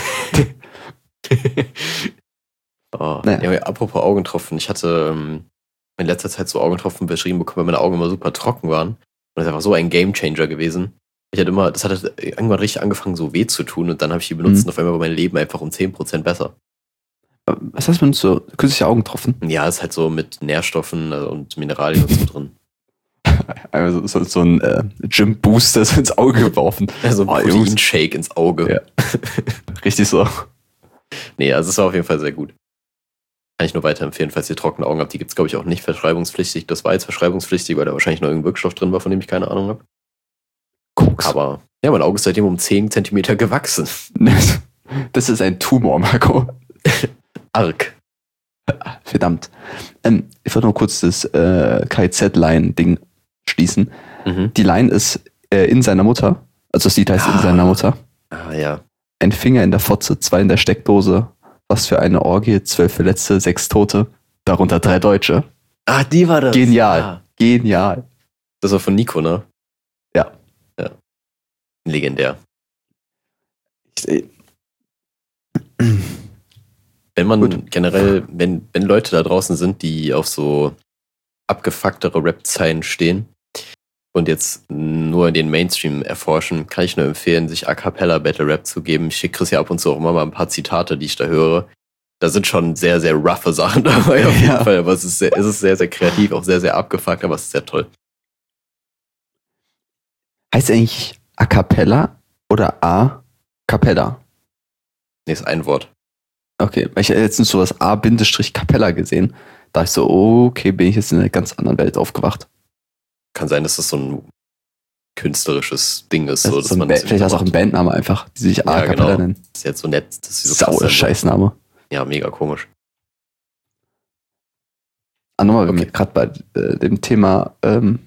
Oh, Naja. ja, apropos Augentropfen, ich hatte ähm, in letzter Zeit so Augentropfen beschrieben bekommen, weil meine Augen immer super trocken waren. Und das ist einfach so ein Gamechanger gewesen. Ich hatte immer, das hat irgendwann richtig angefangen, so weh zu tun und dann habe ich die benutzt Mhm. und auf einmal war mein Leben einfach um zehn Prozent besser. Was heißt, wenn du so künstliche Augentropfen? Ja, ist halt so mit Nährstoffen äh, und Mineralien und so drin. Also so, so ein äh, Gym-Booster so ins Auge geworfen. Also ein Oh, Jungs. Proteinshake ins Auge. Ja. Richtig so. Nee, also es war auf jeden Fall sehr gut. Kann ich nur weiterempfehlen, falls ihr trockene Augen habt. Die gibt es, glaube ich, auch nicht verschreibungspflichtig. Das war jetzt verschreibungspflichtig, weil da wahrscheinlich noch irgendein Wirkstoff drin war, von dem ich keine Ahnung habe. Koks. Aber ja, mein Auge ist seitdem um zehn Zentimeter gewachsen. Das ist ein Tumor, Marco. Arg. Verdammt. Ähm, ich wollte nur kurz das äh, K I Z-Line-Ding schließen. Mhm. Die Line ist äh, in seiner Mutter. Also das Lied heißt Ah. in seiner Mutter. Ah ja. Ein Finger in der Fotze, zwei in der Steckdose. Was für eine Orgie, zwölf Verletzte, sechs Tote. Darunter drei Deutsche. Ah, die war das. Genial. Ah. Genial. Das war von Nico, ne? Ja. Ja. Legendär. Ich, Wenn man Gut. generell, wenn, wenn Leute da draußen sind, die auf so abgefucktere Rap-Zeilen stehen und jetzt nur den Mainstream erforschen, kann ich nur empfehlen, sich A Cappella Battle Rap zu geben. Ich schicke Chris ja ab und zu auch immer mal ein paar Zitate, die ich da höre. Da sind schon sehr, sehr roughe Sachen dabei auf jeden Ja. Fall, aber es ist, sehr, es ist sehr, sehr kreativ, auch sehr, sehr abgefuckt, aber es ist sehr toll. heißt eigentlich A Cappella oder A Cappella? Nee, ist ein Wort. Okay, weil ich habe letztens so das A-Cappella gesehen. Da ich so, okay, bin ich jetzt in einer ganz anderen Welt aufgewacht. Kann sein, dass das so ein künstlerisches Ding ist. Das So, ist dass so ein man ba- das vielleicht ist das auch ein Bandname einfach, die sich A Ja, Cappella genau. nennen. ist jetzt so nett. Das ist so Sauer krass. Scheißname. Ja, mega komisch. Ah, nochmal, wenn Okay. wir gerade bei äh, dem Thema ähm,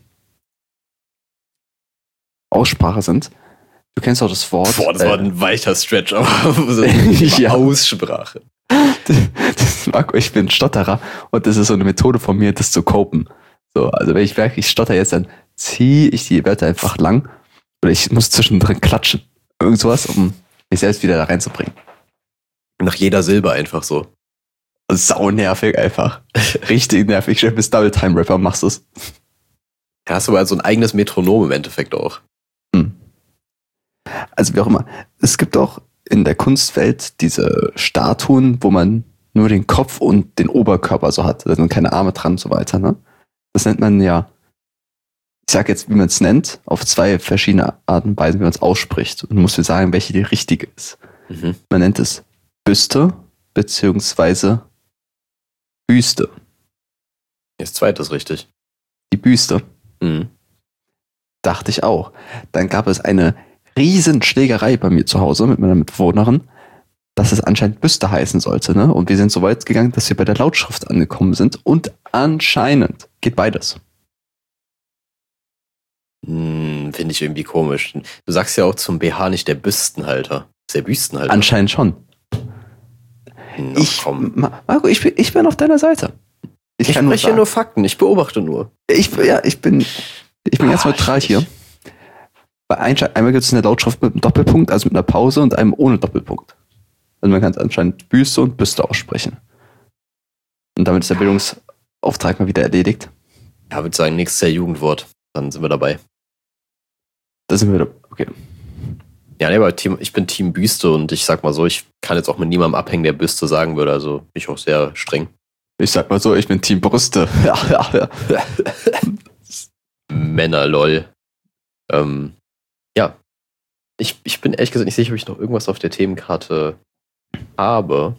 Aussprache sind. Du kennst auch das Wort. Boah, das äh, war ein weicher Stretch, aber so ja. Ja. Aussprache. das, Marco, ich bin Stotterer und das ist so eine Methode von mir, das zu copen. So, also wenn ich wirklich stotter jetzt, dann ziehe ich die Wörter einfach lang oder ich muss zwischendrin klatschen. Irgend sowas, um mich selbst wieder da reinzubringen. Nach jeder Silbe einfach so. Sau nervig einfach. Richtig nervig. Ich stell bis Double Time Rapper machst du's. Da hast du aber so ein eigenes Metronom im Endeffekt auch. Hm. Also wie auch immer. Es gibt auch in der Kunstwelt diese Statuen, wo man nur den Kopf und den Oberkörper so hat. Da sind keine Arme dran und so weiter. Ne? Das nennt man ja, ich sag jetzt, wie man es nennt, auf zwei verschiedene Arten und Weisen, wie man es ausspricht. Und muss mir sagen, welche die richtige ist. Mhm. Man nennt es Büste beziehungsweise Büste. Das zweite ist richtig. Die Büste. Mhm. Dachte ich auch. Dann gab es eine riesen Schlägerei bei mir zu Hause mit meiner Mitbewohnerin, dass es anscheinend Büste heißen sollte. Ne? Und wir sind so weit gegangen, dass wir bei der Lautschrift angekommen sind. Und anscheinend geht beides. Hm, finde ich irgendwie komisch. Du sagst ja auch zum B H nicht der Büstenhalter. Ist der Büstenhalter. Anscheinend schon. Hm, Ich, komm. Ma- Marco, ich bin, ich bin auf deiner Seite. Ich kann nur spreche sagen- nur Fakten, ich beobachte nur. Ich, ja, ich bin, ich bin Ah, ganz neutral ich- hier. Bei Einstein, einmal gibt es eine Lautschrift mit einem Doppelpunkt, also mit einer Pause und einem ohne Doppelpunkt. Also man kann anscheinend Büste und Büste aussprechen. Und damit ist der Bildungsauftrag mal wieder erledigt. Ja, würde sagen, nächstes Jahr Jugendwort. Dann sind wir dabei. Da sind wir wieder. Okay. Ja, nee, aber Team, ich bin Team Büste und ich sag mal so, ich kann jetzt auch mit niemandem abhängen, der Büste sagen würde. Also bin ich auch sehr streng. Ich sag mal so, ich bin Team Brüste. Ja, ja, ja. Männer, lol. Ähm, ja. Ich, ich bin ehrlich gesagt nicht sicher, ob ich noch irgendwas auf der Themenkarte habe.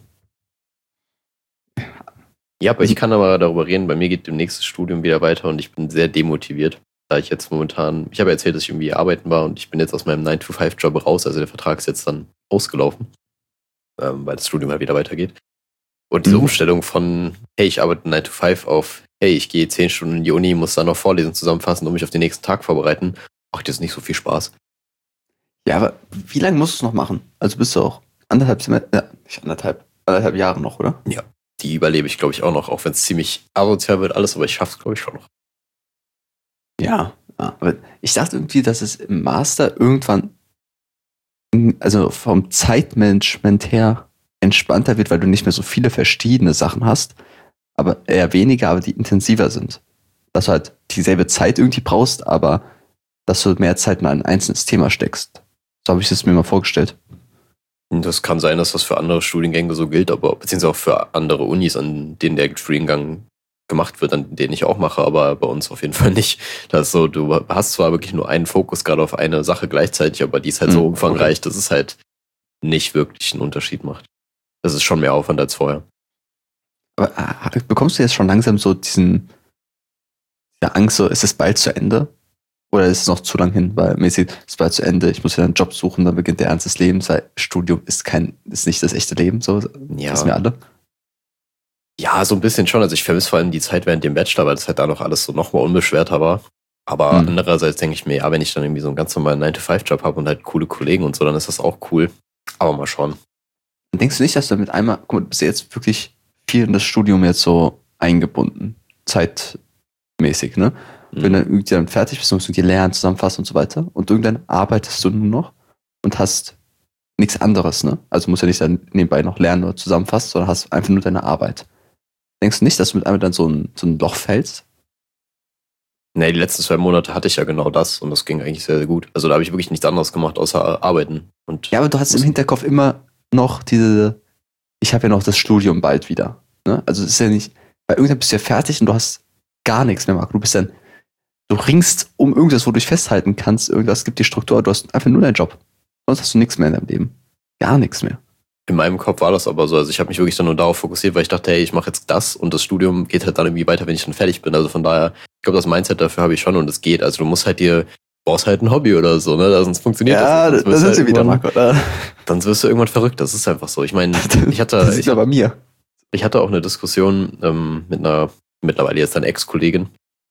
Ja, aber ich kann aber darüber reden. Bei mir geht demnächst das Studium wieder weiter und ich bin sehr demotiviert, da ich jetzt momentan, ich habe erzählt, dass ich irgendwie arbeiten war und ich bin jetzt aus meinem nine to five Job raus, also der Vertrag ist jetzt dann ausgelaufen, ähm, weil das Studium halt wieder weitergeht. Und diese Mhm. Umstellung von, hey, ich arbeite nine to five auf, hey, ich gehe zehn Stunden in die Uni, muss dann noch Vorlesungen zusammenfassen und mich auf den nächsten Tag vorbereiten, macht jetzt nicht so viel Spaß. Ja, aber wie lange musst du es noch machen? Also bist du auch anderthalb Semester, ja, nicht anderthalb, anderthalb Jahre noch, oder? Die überlebe ich, glaube ich, auch noch, auch wenn es ziemlich asozial wird alles, aber ich schaffe es, glaube ich, schon noch. Ja, ja, aber ich dachte irgendwie, dass es im Master irgendwann, also vom Zeitmanagement her entspannter wird, weil du nicht mehr so viele verschiedene Sachen hast, aber eher weniger, aber die intensiver sind. Dass du halt dieselbe Zeit irgendwie brauchst, aber dass du mehr Zeit in ein einzelnes Thema steckst. So habe ich es mir mal vorgestellt. Und das kann sein, dass das für andere Studiengänge so gilt, aber beziehungsweise auch für andere Unis, an denen der Studiengang gemacht wird, an denen ich auch mache, aber bei uns auf jeden Fall nicht. Das ist so, du hast zwar wirklich nur einen Fokus gerade auf eine Sache gleichzeitig, aber die ist halt so Hm, umfangreich, okay. dass es halt nicht wirklich einen Unterschied macht. Das ist schon mehr Aufwand als vorher. Aber äh, bekommst du jetzt schon langsam so diesen, diese Angst, so ist es bald zu Ende? Oder ist es noch zu lang hin? Weil mäßig ist es bald zu Ende, ich muss wieder einen Job suchen, dann beginnt der Ernst des Lebens, weil Studium ist kein, ist nicht das echte Leben, so Ja. wissen wir alle. Ja, so ein bisschen schon. Also ich vermisse vor allem die Zeit während dem Bachelor, weil das halt da noch alles so nochmal unbeschwerter war. Aber Hm. andererseits denke ich mir, ja, wenn ich dann irgendwie so einen ganz normalen nine to five Job habe und halt coole Kollegen und so, dann ist das auch cool. Aber mal schauen. Und denkst du nicht, dass du mit einmal, guck mal, du bist ja jetzt wirklich viel in das Studium jetzt so eingebunden, zeitmäßig, ne? Wenn dann irgendwie dann fertig bist, musst du dir lernen, zusammenfassen und so weiter. Und irgendwann arbeitest du nur noch und hast nichts anderes, ne? Also musst ja nicht dann nebenbei noch lernen oder zusammenfassen, sondern hast einfach nur deine Arbeit. Denkst du nicht, dass du mit einmal dann so ein, so ein Loch fällst? Nee, die letzten zwei Monate hatte ich ja genau das und das ging eigentlich sehr, sehr gut. Also da habe ich wirklich nichts anderes gemacht, außer arbeiten. Und Ja, aber du hast im Hinterkopf immer noch diese, ich habe ja noch das Studium bald wieder. Ne? Also es ist ja nicht, weil irgendwann bist du ja fertig und du hast gar nichts mehr, Marco. Du bist dann, du ringst um irgendwas, wo du dich festhalten kannst. Irgendwas gibt dir Struktur, du hast einfach nur deinen Job. Sonst hast du nichts mehr in deinem Leben. Gar nichts mehr. in meinem Kopf war das aber so. Also ich habe mich wirklich dann nur darauf fokussiert, weil ich dachte, hey, ich mache jetzt das und das Studium geht halt dann irgendwie weiter, wenn ich dann fertig bin. Also von daher, ich glaube, das Mindset dafür habe ich schon und es geht. Also du musst halt dir, brauchst halt ein Hobby oder so, ne? Sonst funktioniert Ja, das nicht. da Sonst sind wirst sie du wieder, halt Marco. Da, irgendwann- Dann wirst du irgendwann verrückt. Das ist einfach so. Ich meine, ich hatte, das ich, ist ja bei mir. ich hatte auch eine Diskussion ähm, mit einer, mittlerweile jetzt eine Ex-Kollegin,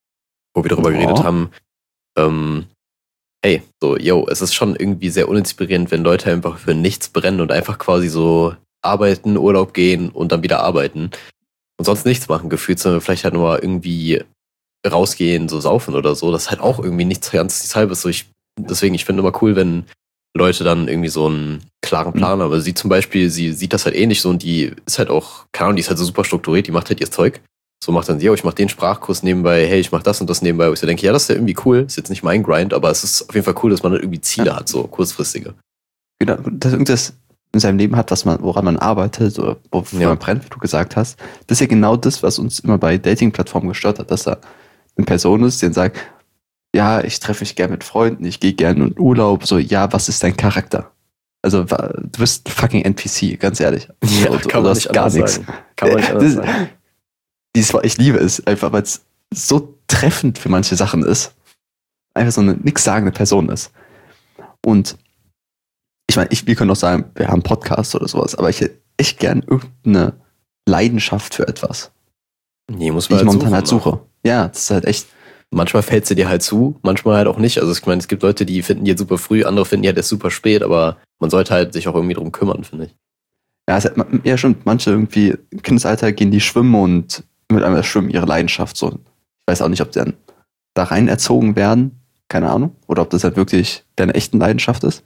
wo wir darüber Oh. geredet haben, ähm, hey, so, yo, es ist schon irgendwie sehr uninspirierend, wenn Leute einfach für nichts brennen und einfach quasi so arbeiten, Urlaub gehen und dann wieder arbeiten und sonst nichts machen, gefühlt, sondern vielleicht halt nur irgendwie rausgehen, so saufen oder so. Das ist halt auch irgendwie nichts ganz nichts halbes. So, ich, deswegen, ich finde immer cool, wenn Leute dann irgendwie so einen klaren Plan haben. Aber sie zum Beispiel, sie sieht das halt ähnlich so und die ist halt auch, keine Ahnung, die ist halt so super strukturiert, die macht halt ihr Zeug. So macht dann sie, yo, ich mach den Sprachkurs nebenbei, hey, ich mach das und das nebenbei. Wo ich so denke, ja, das ist ja irgendwie cool, ist jetzt nicht mein Grind, aber es ist auf jeden Fall cool, dass man halt irgendwie Ziele Ja. hat, so kurzfristige. Genau, dass irgendwas in seinem Leben hat, was man, woran man arbeitet oder wofür Ja. man brennt, wie du gesagt hast. Das ist ja genau das, was uns immer bei Dating-Plattformen gestört hat, dass da eine Person ist, die sagt, ja, ich treffe mich gern mit Freunden, ich gehe gerne in Urlaub, so, ja, was ist dein Charakter? Also, wa- du bist ein fucking N P C, ganz ehrlich. Ja, So, du- kann du man hast nicht anders sagen. Kann man nicht anders Das- sagen. Dies, ich liebe es, einfach weil es so treffend für manche Sachen ist. Einfach so eine nichtssagende Person ist. Und ich meine, ich, wir können auch sagen, wir haben einen Podcast oder sowas, aber ich hätte echt gern irgendeine Leidenschaft für etwas, Nee, muss die man ich halt momentan halt suchen, ne? suche. Ja, das ist halt echt. Manchmal fällt sie dir halt zu, manchmal halt auch nicht. Also ich meine, es gibt Leute, die finden die jetzt super früh, andere finden die halt erst super spät, aber man sollte halt sich auch irgendwie drum kümmern, finde ich. Ja, es hat, ja, stimmt. Manche irgendwie im Kindesalter gehen die schwimmen und mit einmal ist Schwimmen ihre Leidenschaft. So. Ich weiß auch nicht, ob sie dann da rein erzogen werden Keine Ahnung. Oder ob das halt wirklich deine echten Leidenschaft ist.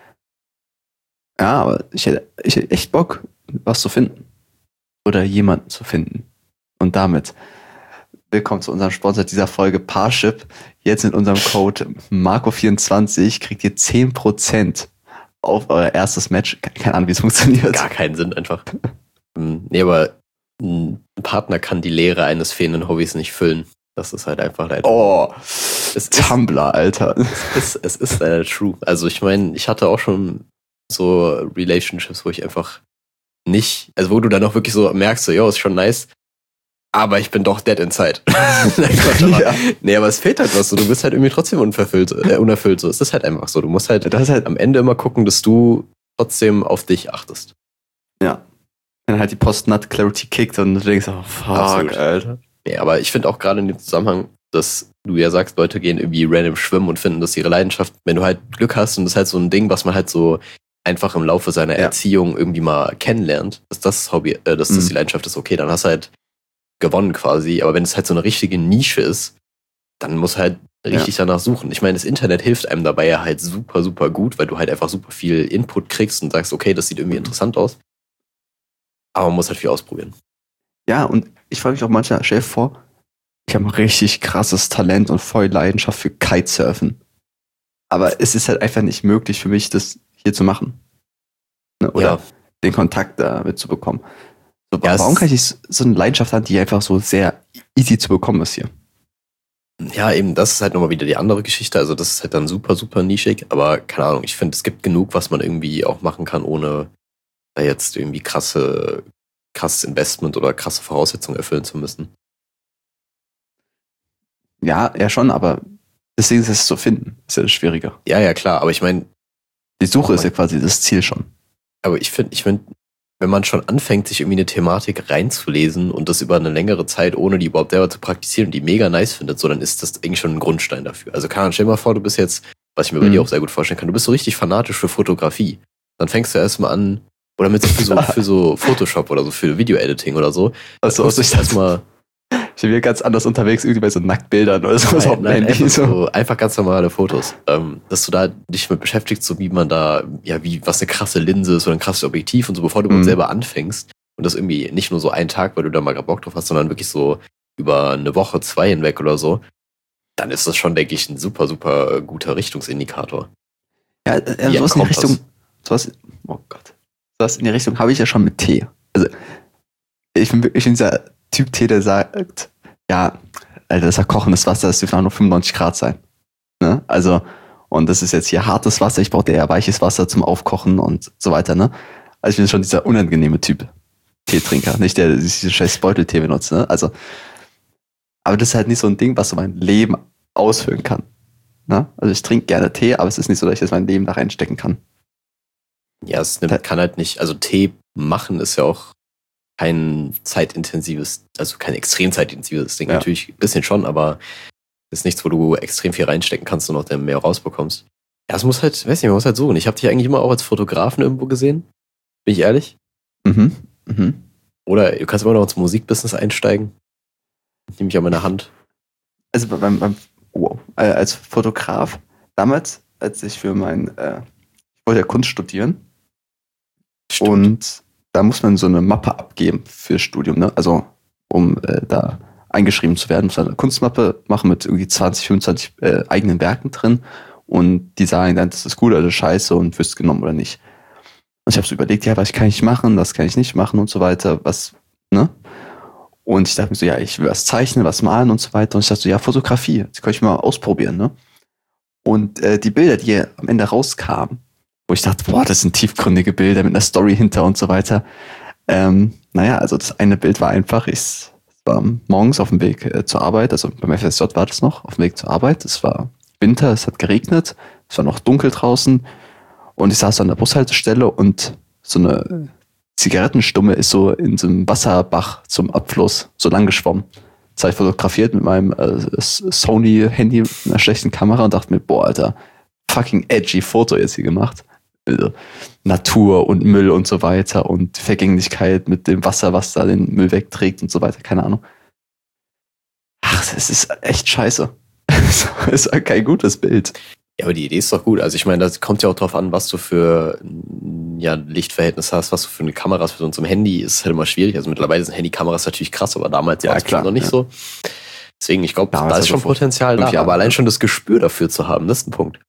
Ja, aber ich hätte, ich hätte echt Bock, was zu finden. Oder jemanden zu finden. Und damit willkommen zu unserem Sponsor dieser Folge, Parship. Jetzt mit unserem Code Marco vierundzwanzig kriegt ihr zehn Prozent auf euer erstes Match. Keine Ahnung, wie es funktioniert. Gar keinen Sinn einfach. Nee, aber ein Partner kann die Leere eines fehlenden Hobbys nicht füllen. Das ist halt einfach leider. Oh, es ist, Tumblr, Alter. Es ist, es ist leider true. Also ich meine, ich hatte auch schon so Relationships, wo ich einfach nicht, also wo du dann auch wirklich so merkst, so, yo, ist schon nice, aber ich bin doch dead inside. Ja. Nee, aber es fehlt halt was, so, du bist halt irgendwie trotzdem unverfüllt, äh, unerfüllt, so. Es ist halt einfach so, du musst halt, das ist halt am Ende immer gucken, dass du trotzdem auf dich achtest. Ja. Wenn halt die Post-Nut-Clarity kickt und du denkst, oh fuck, Absolut. Alter. Nee, aber ich finde auch gerade in dem Zusammenhang, dass du ja sagst, Leute gehen irgendwie random schwimmen und finden das ihre Leidenschaft, wenn du halt Glück hast und das ist halt so ein Ding, was man halt so einfach im Laufe seiner ja. Erziehung irgendwie mal kennenlernt, dass das Hobby, äh, dass das mhm. die Leidenschaft ist, okay, dann hast du halt gewonnen quasi, aber wenn es halt so eine richtige Nische ist, dann musst du halt richtig ja. danach suchen. Ich meine, das Internet hilft einem dabei ja halt super, super gut, weil du halt einfach super viel Input kriegst und sagst, okay, das sieht irgendwie interessant aus, aber man muss halt viel ausprobieren. Ja, und ich frage mich auch manchmal, stell dir vor, ich habe ein richtig krasses Talent und voll Leidenschaft für Kitesurfen, aber es ist halt einfach nicht möglich für mich, das hier zu machen. Ne? Oder ja. den Kontakt damit zu bekommen. So, ja, warum kann ich nicht so eine Leidenschaft haben, die einfach so sehr easy zu bekommen ist hier? Ja, eben, das ist halt nochmal wieder die andere Geschichte. Also das ist halt dann super, super nischig. Aber keine Ahnung, ich finde, es gibt genug, was man irgendwie auch machen kann, ohne da jetzt irgendwie krasse, krasses Investment oder krasse Voraussetzungen erfüllen zu müssen. Ja, ja schon, aber deswegen ist es zu finden. Ist ja das Schwierige. Ja, ja, klar. Aber ich meine, die Suche ist ja quasi das Ziel schon. Aber ich finde, ich finde, wenn man schon anfängt, sich irgendwie eine Thematik reinzulesen und das über eine längere Zeit, ohne die überhaupt selber zu praktizieren und die mega nice findet, so, dann ist das eigentlich schon ein Grundstein dafür. Also kann man, stell dir mal vor, du bist jetzt, was ich mir bei mhm. dir auch sehr gut vorstellen kann, du bist so richtig fanatisch für Fotografie. Dann fängst du erstmal an, oder mit so für so, für so Photoshop oder so, für Video-Editing oder so. Also aus sich erstmal. Ich bin wieder ganz anders unterwegs, irgendwie bei so Nacktbildern oder so. Nein, nein, einfach, so, einfach ganz normale Fotos. Ähm, dass du da dich mit beschäftigst, so wie man da, ja, wie, was eine krasse Linse ist oder ein krasses Objektiv und so, bevor du mhm. selber anfängst. Und das irgendwie nicht nur so einen Tag, weil du da mal Bock drauf hast, sondern wirklich so über eine Woche, zwei hinweg oder so. Dann ist das schon, denke ich, ein super, super guter Richtungsindikator. Ja, äh, sowas in die Richtung, sowas, oh Gott. Sowas in die Richtung habe ich ja schon mit Tee. Also, ich bin wirklich dieser Typ Tee, der sagt, ja, Alter, das ist ja kochendes Wasser, das dürfen auch nur fünfundneunzig Grad sein. Ne? Also, und das ist jetzt hier hartes Wasser, ich brauche eher weiches Wasser zum Aufkochen und so weiter, ne? Also ich bin schon dieser unangenehme Typ Teetrinker, nicht der, der diese scheiß Beuteltee benutzt, ne? Also, aber das ist halt nicht so ein Ding, was so mein Leben ausfüllen kann. Ne? Also ich trinke gerne Tee, aber es ist nicht so, dass ich jetzt mein Leben da reinstecken kann. Ja, es nimmt, kann halt nicht, also Tee machen ist ja auch kein zeitintensives, also kein extrem zeitintensives Ding. Ja. Natürlich ein bisschen schon, aber ist nichts, wo du extrem viel reinstecken kannst und noch mehr rausbekommst. Ja, es muss halt, weiß nicht, man muss halt suchen. Ich habe dich eigentlich immer auch als Fotografen irgendwo gesehen. Bin ich ehrlich? Mhm. Mhm. Oder du kannst immer noch ins Musikbusiness einsteigen. Nehme ich an meine Hand. Also beim, beim wow, als Fotograf, damals, als ich für mein, äh, ich wollte ja Kunst studieren. Stimmt. Und da muss man so eine Mappe abgeben fürs Studium, ne? Also, um äh, da eingeschrieben zu werden, muss man eine Kunstmappe machen mit irgendwie zwanzig, fünfundzwanzig äh, eigenen Werken drin und die sagen dann, das ist gut oder scheiße und wirst genommen oder nicht. Und ich habe so überlegt, ja, was kann ich machen, was kann ich nicht machen und so weiter, was, ne? Und ich dachte mir so, ja, ich will was zeichnen, was malen und so weiter. Und ich dachte so, ja, Fotografie, das kann ich mal ausprobieren, ne? Und äh, die Bilder, die am Ende rauskamen, wo ich dachte, boah, das sind tiefgründige Bilder mit einer Story hinter und so weiter. Ähm, naja, also das eine Bild war einfach, ich war morgens auf dem Weg äh, zur Arbeit, also beim F S J war das noch, auf dem Weg zur Arbeit. Es war Winter, es hat geregnet, es war noch dunkel draußen und ich saß an der Bushaltestelle und so eine Zigarettenstumme ist so in so einem Wasserbach zum Abfluss so lang geschwommen. Das habe ich fotografiert mit meinem äh, Sony-Handy mit einer schlechten Kamera und dachte mir, boah, Alter, fucking edgy Foto jetzt hier gemacht. Also Natur und Müll und so weiter und Vergänglichkeit mit dem Wasser, was da den Müll wegträgt und so weiter, keine Ahnung. Ach, das ist echt scheiße. Das ist kein gutes Bild. Ja, aber die Idee ist doch gut. Also ich meine, das kommt ja auch drauf an, was du für ja, Lichtverhältnis hast, was du für eine Kamera hast. Für so ein Handy ist es halt immer schwierig. Also mittlerweile sind Handykameras natürlich krass, aber damals Ja, war es klar, noch nicht ja. so. Deswegen, ich glaube, Damals da ist schon also vor Potenzial fünf da. Jahren, Aber allein ne? schon das Gespür dafür zu haben, das ist ein Punkt.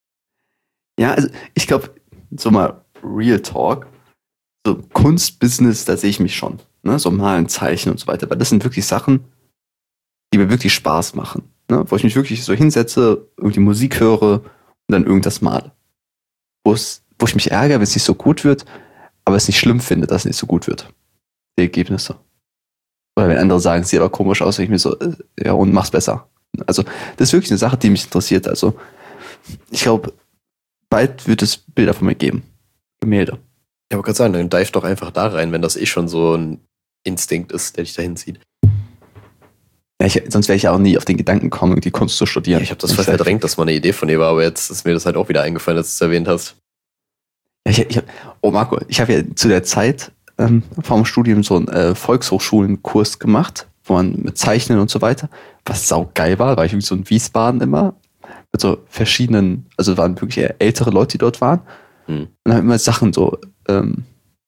Ja, also ich glaube, so mal Real Talk, so Kunstbusiness, da sehe ich mich schon. Ne? So malen, zeichnen und so weiter. Aber das sind wirklich Sachen, die mir wirklich Spaß machen. Ne? Wo ich mich wirklich so hinsetze, irgendwie Musik höre und dann irgendwas male. Wo es, wo ich mich ärgere, wenn es nicht so gut wird, aber es nicht schlimm finde, dass es nicht so gut wird. Die Ergebnisse. Oder wenn andere sagen, es sieht aber komisch aus, wenn ich mir so, äh, ja, und mach's besser. Also, das ist wirklich eine Sache, die mich interessiert. Also, ich glaube, bald wird es Bilder von mir geben. Gemälde. Ich wollte gerade sagen, dann dive doch einfach da rein, wenn das eh schon so ein Instinkt ist, der dich dahin zieht. Ja, ich, sonst wäre ich ja auch nie auf den Gedanken gekommen, irgendwie Kunst zu studieren. Ja, ich habe das voll verdrängt, dass mal eine Idee von dir war, aber jetzt ist mir das halt auch wieder eingefallen, dass du es erwähnt hast. Ja, ich, ich, oh Marco, ich habe ja zu der Zeit ähm, vor dem Studium so einen äh, Volkshochschulenkurs gemacht, wo man mit Zeichnen und so weiter, was saugeil war, war ich irgendwie so in Wiesbaden immer, mit so verschiedenen, also waren wirklich eher ältere Leute, die dort waren, Hm. und haben immer Sachen so, ähm,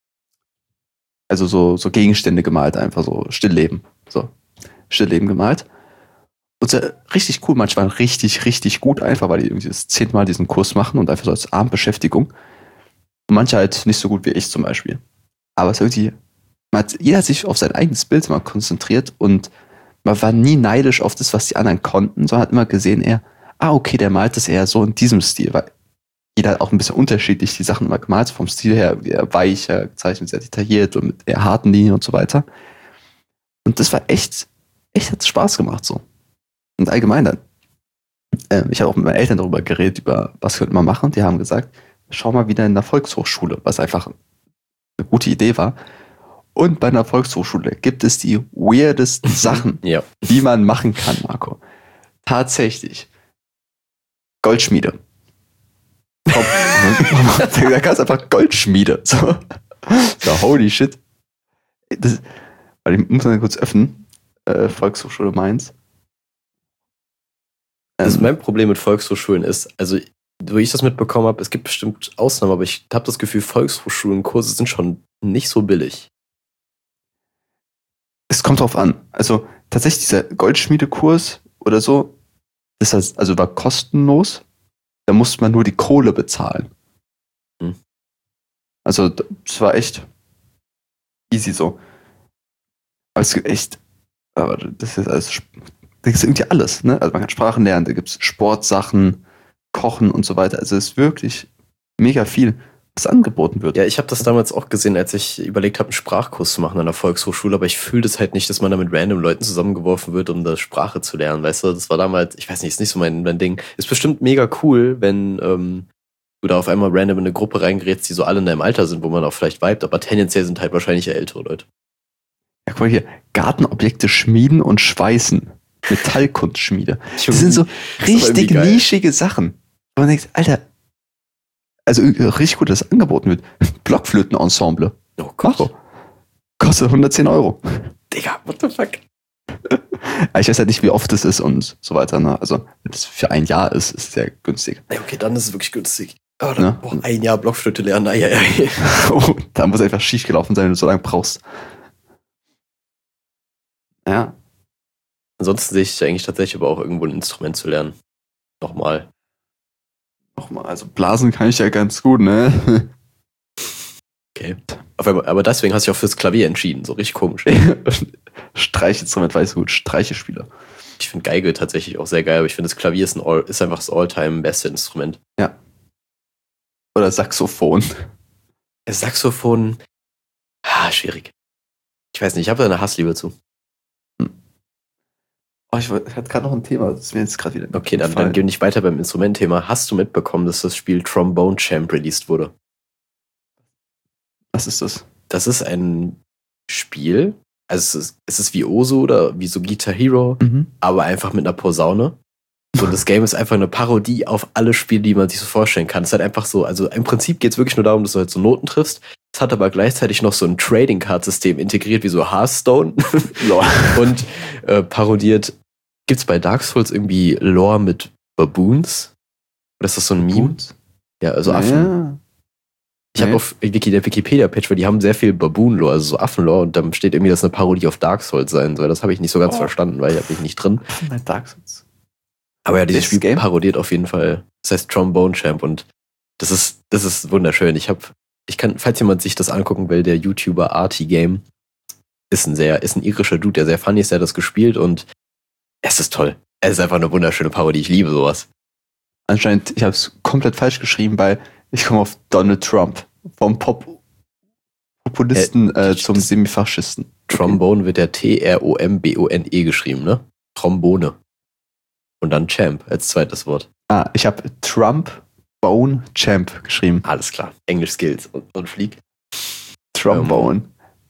also so, so Gegenstände gemalt, einfach so Stillleben, so Stillleben gemalt. Und so richtig cool, manche waren richtig, richtig gut, einfach weil die irgendwie das zehnmal diesen Kurs machen und einfach so als Abendbeschäftigung. Und manche halt nicht so gut wie ich zum Beispiel. Aber es ist irgendwie, man hat, jeder hat sich auf sein eigenes Bild mal konzentriert und man war nie neidisch auf das, was die anderen konnten, sondern hat immer gesehen, eher, ah, okay, der malt das eher so in diesem Stil, weil jeder hat auch ein bisschen unterschiedlich die Sachen immer gemalt, vom Stil her eher weicher, gezeichnet, sehr detailliert und mit eher harten Linien und so weiter. Und das war echt, echt hat Spaß gemacht so. Und allgemein dann, äh, ich habe auch mit meinen Eltern darüber geredet, über was könnte man machen. Die haben gesagt, schau mal wieder in der Volkshochschule, was einfach eine gute Idee war. Und bei einer Volkshochschule gibt es die weirdesten Sachen, Ja. die man machen kann, Marco. Tatsächlich. Goldschmiede. Komm, da kannst du einfach Goldschmiede. So, so holy shit. Das, weil ich muss mal kurz öffnen. Äh, Volkshochschule Mainz. Also Ähm, mein Problem mit Volkshochschulen ist, also wo ich das mitbekommen habe, es gibt bestimmt Ausnahmen, aber ich habe das Gefühl, Volkshochschulenkurse sind schon nicht so billig. Es kommt drauf an. Also tatsächlich dieser Goldschmiedekurs oder so, das heißt, also war kostenlos. Da musste man nur die Kohle bezahlen. Hm. Also das war echt easy so. Aber es gibt echt, aber das ist alles, da gibt es irgendwie alles, ne? Also man kann Sprachen lernen, da gibt es Sportsachen, Kochen und so weiter. Also es ist wirklich mega viel, was angeboten wird. Ja, ich habe das damals auch gesehen, als ich überlegt habe, einen Sprachkurs zu machen an der Volkshochschule, aber ich fühle das halt nicht, dass man da mit random Leuten zusammengeworfen wird, um da Sprache zu lernen, weißt du? Das war damals, ich weiß nicht, ist nicht so mein, mein Ding. Ist bestimmt mega cool, wenn ähm, du da auf einmal random in eine Gruppe reingerätst, die so alle in deinem Alter sind, wo man auch vielleicht vibet, aber tendenziell sind halt wahrscheinlich eher ältere Leute. Ja, guck mal hier, Gartenobjekte schmieden und schweißen. Metallkunstschmiede. Das sind so aber richtig irgendwie geil. nischige Sachen. Und man denkt, Alter, also richtig gut, dass das angeboten wird. Blockflötenensemble. Oh Gott. Marco. Kostet hundertzehn Euro. Digga, what the fuck? Aber ich weiß halt nicht, wie oft das ist und so weiter. Ne? Also, wenn das für ein Jahr ist, ist es sehr günstig. Ey, okay, dann ist es wirklich günstig. Oh, dann, Ne? boah, ein Jahr Blockflöte lernen, ei, ei, ei. Oh, da muss einfach schief gelaufen sein, wenn du so lange brauchst. Ja. Ansonsten sehe ich eigentlich tatsächlich aber auch irgendwo ein Instrument zu lernen. Nochmal. Nochmal, also Blasen kann ich ja ganz gut, ne? Okay. Auf einmal, aber deswegen hast du dich auch fürs Klavier entschieden. So richtig komisch. Streichinstrument, weißt du gut, Streichespieler. Ich finde Geige tatsächlich auch sehr geil, aber ich finde das Klavier ist, ein All, ist einfach das all-time beste Instrument. Ja. Oder Saxophon. Das Saxophon, ah, schwierig. Ich weiß nicht, ich habe da eine Hassliebe zu. Oh, ich wollt- ich hatte gerade noch ein Thema, das ist mir jetzt gerade wieder. Okay, dann, dann gefallen. gehen wir nicht weiter beim Instrumentthema. Hast du mitbekommen, dass das Spiel Trombone Champ released wurde? Was ist das? Das ist ein Spiel, also es ist, es ist wie Osu oder wie so Guitar Hero, Mhm. aber einfach mit einer Posaune. Und das Game ist einfach eine Parodie auf alle Spiele, die man sich so vorstellen kann. Es ist halt einfach so, also im Prinzip geht es wirklich nur darum, dass du halt so Noten triffst. Es hat aber gleichzeitig noch so ein Trading Card System integriert, wie so Hearthstone. Und äh, parodiert gibt's bei Dark Souls irgendwie Lore mit Baboons? Oder ist das so ein Meme? Ja, also Affen. Ja. Ich habe Nee. auf Wiki, der Wikipedia-Page, weil die haben sehr viel Baboon-Lore, also so Affen-Lore, und dann steht irgendwie, dass eine Parodie auf Dark Souls sein soll. Das habe ich nicht so ganz Oh. verstanden, weil da bin ich nicht drin. Bei Dark Souls. Aber ja, dieses This Spiel Game? parodiert auf jeden Fall. Das heißt Trombone Champ und das ist, das ist wunderschön. Ich habe, ich kann, falls jemand sich das angucken will, der YouTuber Arty Game ist ein sehr, ist ein irischer Dude, der sehr funny ist, der hat das gespielt und es ist toll. Es ist einfach eine wunderschöne Parodie. Ich liebe sowas. Anscheinend, ich habe es komplett falsch geschrieben, weil ich komme auf Donald Trump. Vom Pop Populisten Äh, äh, zum das- Semifaschisten. Trombone wird der T R O M B O N E geschrieben, ne? Trombone. Und dann Champ als zweites Wort. Ah, ich habe Trump Bone Champ geschrieben. Alles klar. Englisch Skills und, und Flieg. Trombone.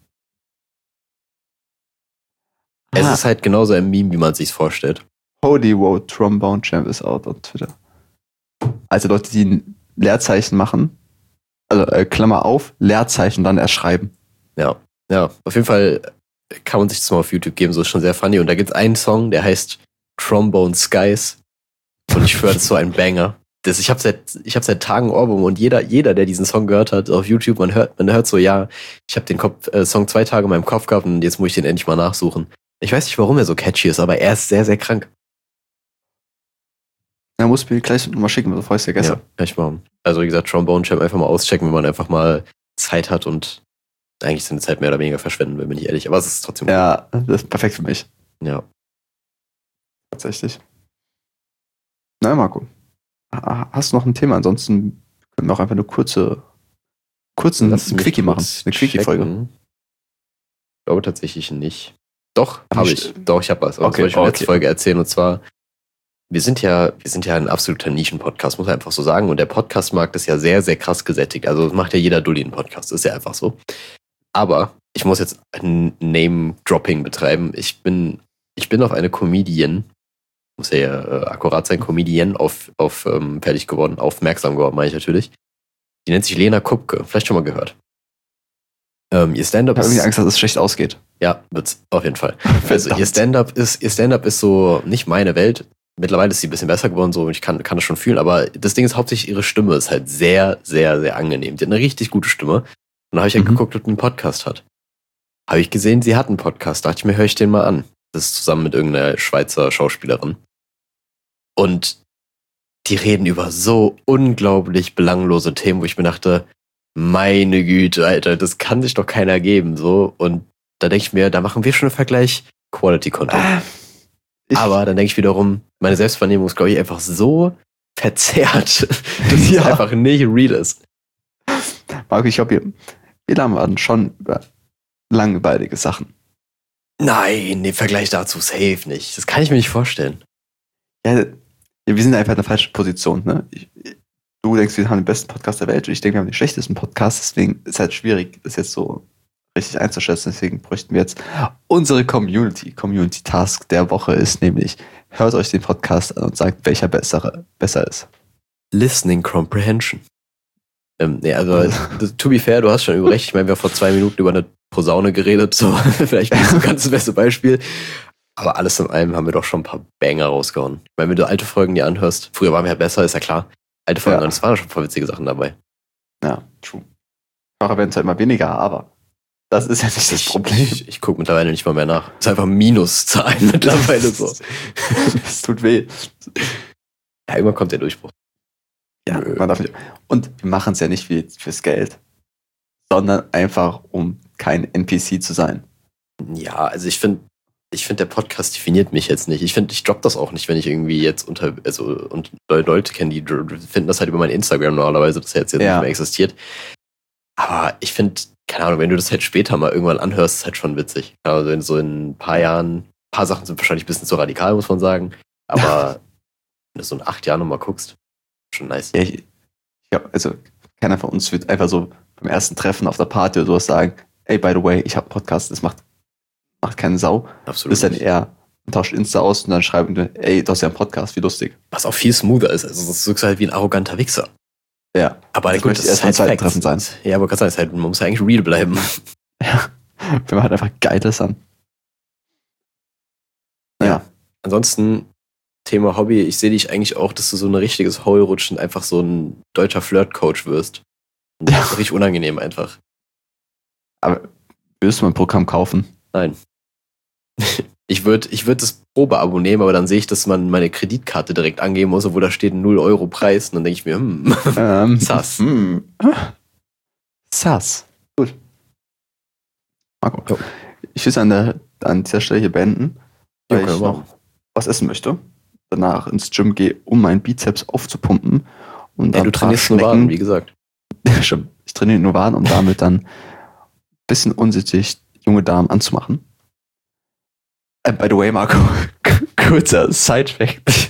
Es Ah, ist halt genauso ein Meme, wie man sich's vorstellt. Holy wow, Trombone Champ ist out on Twitter. Also Leute, die ein Leerzeichen machen, also äh, Klammer auf, Leerzeichen dann erschreiben. Ja, ja. Auf jeden Fall kann man sich das mal auf YouTube geben, so ist schon sehr funny. Und da gibt's einen Song, der heißt Trombone Skies. Und ich schwöre, das ist so ein Banger. Das, ich habe seit, ich hab seit Tagen Ohrwurm und jeder, jeder, der diesen Song gehört hat auf YouTube, man hört, man hört so, ja, ich habe den Kopf, äh, Song zwei Tage in meinem Kopf gehabt und jetzt muss ich den endlich mal nachsuchen. Ich weiß nicht, warum er so catchy ist, aber er ist sehr, sehr krank. Er muss mir gleich mal schicken, bevor ich es vergesse. Ja, kann ich machen. Also wie gesagt, Trombone Champ einfach mal auschecken, wenn man einfach mal Zeit hat und eigentlich seine Zeit mehr oder weniger verschwenden will, bin ich ehrlich. Aber es ist trotzdem Ja, das ist perfekt für mich. gut. Ja. Tatsächlich. Na, Marco. ha- Hast du noch ein Thema? Ansonsten können wir auch einfach eine kurze, kurzen Lass mich Quickie machen. kurz Eine Quickie-Folge. checken. Ich glaube tatsächlich nicht. Doch, habe Nicht. ich. Doch, ich habe was. Aber Okay, das wollte ich in der letzten okay. Folge erzählen. Und zwar, wir sind ja, wir sind ja ein absoluter Nischen-Podcast, muss man einfach so sagen. Und der Podcast-Markt ist ja sehr, sehr krass gesättigt. Also das macht ja jeder Dulli einen Podcast, ist ja einfach so. Aber ich muss jetzt ein Name-Dropping betreiben. Ich bin, ich bin auf eine Comedian, muss ja äh, akkurat sein, Comedian auf, auf ähm, fertig geworden, aufmerksam geworden, meine ich natürlich. Die nennt sich Lena Kupke, vielleicht schon mal gehört. Ähm, ihr Stand-up Ich habe ist... irgendwie Angst, dass es schlecht ausgeht. Ja, wird's auf jeden Fall. Also Verdammt. ihr Stand-up ist, ihr Stand-up ist so nicht meine Welt. Mittlerweile ist sie ein bisschen besser geworden, so ich kann, kann das schon fühlen, aber das Ding ist hauptsächlich, ihre Stimme ist halt sehr, sehr, sehr angenehm. Die hat eine richtig gute Stimme. Und dann habe ich halt Mhm. geguckt, ob die einen Podcast hat. Habe ich gesehen, sie hat einen Podcast. Dachte ich mir, höre ich den mal an. Das ist zusammen mit irgendeiner Schweizer Schauspielerin. Und die reden über so unglaublich belanglose Themen, wo ich mir dachte, meine Güte, Alter, das kann sich doch keiner geben, so. Und da denke ich mir, da machen wir schon einen Vergleich Quality Content. Ah, ich- Aber dann denke ich wiederum, meine Selbstvernehmung ist, glaube ich, einfach so verzerrt, dass es Ja. einfach nicht real ist. Marco, ich glaube, wir, wir labern schon über langweilige Sachen. Nein, den Vergleich dazu safe nicht. Das kann ich mir nicht vorstellen. Ja, wir sind einfach in der falschen Position. Ne? Ich, du denkst, wir haben den besten Podcast der Welt und ich denke, wir haben den schlechtesten Podcast. Deswegen ist es halt schwierig, das jetzt so richtig einzuschätzen. Deswegen bräuchten wir jetzt unsere Community. Community Task der Woche ist nämlich, hört euch den Podcast an und sagt, welcher bessere, besser ist. Listening Comprehension. Ähm, nee, also, das, to be fair, du hast schon über recht. Ich meine, wir haben vor zwei Minuten über eine Posaune geredet, so vielleicht nicht so ganz das beste Beispiel. Aber alles in allem haben wir doch schon ein paar Banger rausgehauen. Ich meine, wenn du alte Folgen dir anhörst, früher waren wir ja besser, ist ja klar. Alte Folgen, Ja. es waren schon voll witzige Sachen dabei. Ja, true. Nachher werden es halt immer weniger, aber das ist ja nicht das Ich, Problem. ich, ich gucke mittlerweile nicht mal mehr nach. Es ist einfach Minuszahlen mittlerweile so. Es tut weh. Ja, irgendwann kommt der Durchbruch. Ja, Nö. man darf nicht. Und wir machen es ja nicht für, fürs Geld, sondern einfach, um kein N P C zu sein. Ja, also ich finde, ich finde, der Podcast definiert mich jetzt nicht. Ich finde, ich droppe das auch nicht, wenn ich irgendwie jetzt unter, also, und Leute kenne, die dr- finden das halt über mein Instagram normalerweise, das jetzt, jetzt Ja. nicht mehr existiert. Aber ich finde, keine Ahnung, wenn du das halt später mal irgendwann anhörst, ist halt schon witzig. Also in so in ein paar Jahren, ein paar Sachen sind wahrscheinlich ein bisschen zu radikal, muss man sagen. Aber wenn du so in acht Jahren nochmal guckst, schon nice. Ja, ich, ja, also keiner von uns wird einfach so beim ersten Treffen auf der Party oder sowas sagen, ey, by the way, ich habe einen Podcast, das macht, macht keine Sau. Absolut. Das ist dann eher, man tauscht Insta aus und dann schreiben wir, ey, du hast ja einen Podcast, wie lustig. Was auch viel smoother ist. Also das ist halt wie ein arroganter Wichser. Ja. Aber Das gut, möchte ich erst beim zweiten Treffen sein. Ja, aber kannst halt, man muss ja eigentlich real bleiben. Ja. Wir machen einfach Geiles an. Ja. Ja. ansonsten, Thema Hobby, ich sehe dich eigentlich auch, dass du so ein richtiges Hole rutscht und einfach so ein deutscher Flirt-Coach wirst. Und das ist richtig unangenehm einfach. Aber würdest du mein Programm kaufen? Nein. Ich würde ich würd das Probeabo nehmen, aber dann sehe ich, dass man meine Kreditkarte direkt angeben muss, obwohl da steht ein null Euro Preis. Und dann denke ich mir, hm, Ähm, sass. Hm. Sass. Gut. Marco, Jo. ich will es an, der- an dieser Stelle hier beenden, Jo, weil können ich wir noch machen. was essen möchte. Danach ins Gym gehe, um meinen Bizeps aufzupumpen. Und Ey, dann du ein paar trainierst nur Schnecken- Waden, wie gesagt. Stimmt. Ich trainiere nur Waden, um damit dann ein bisschen unsittlich junge Damen anzumachen. Äh, by the way, Marco, kurzer Side-Fact.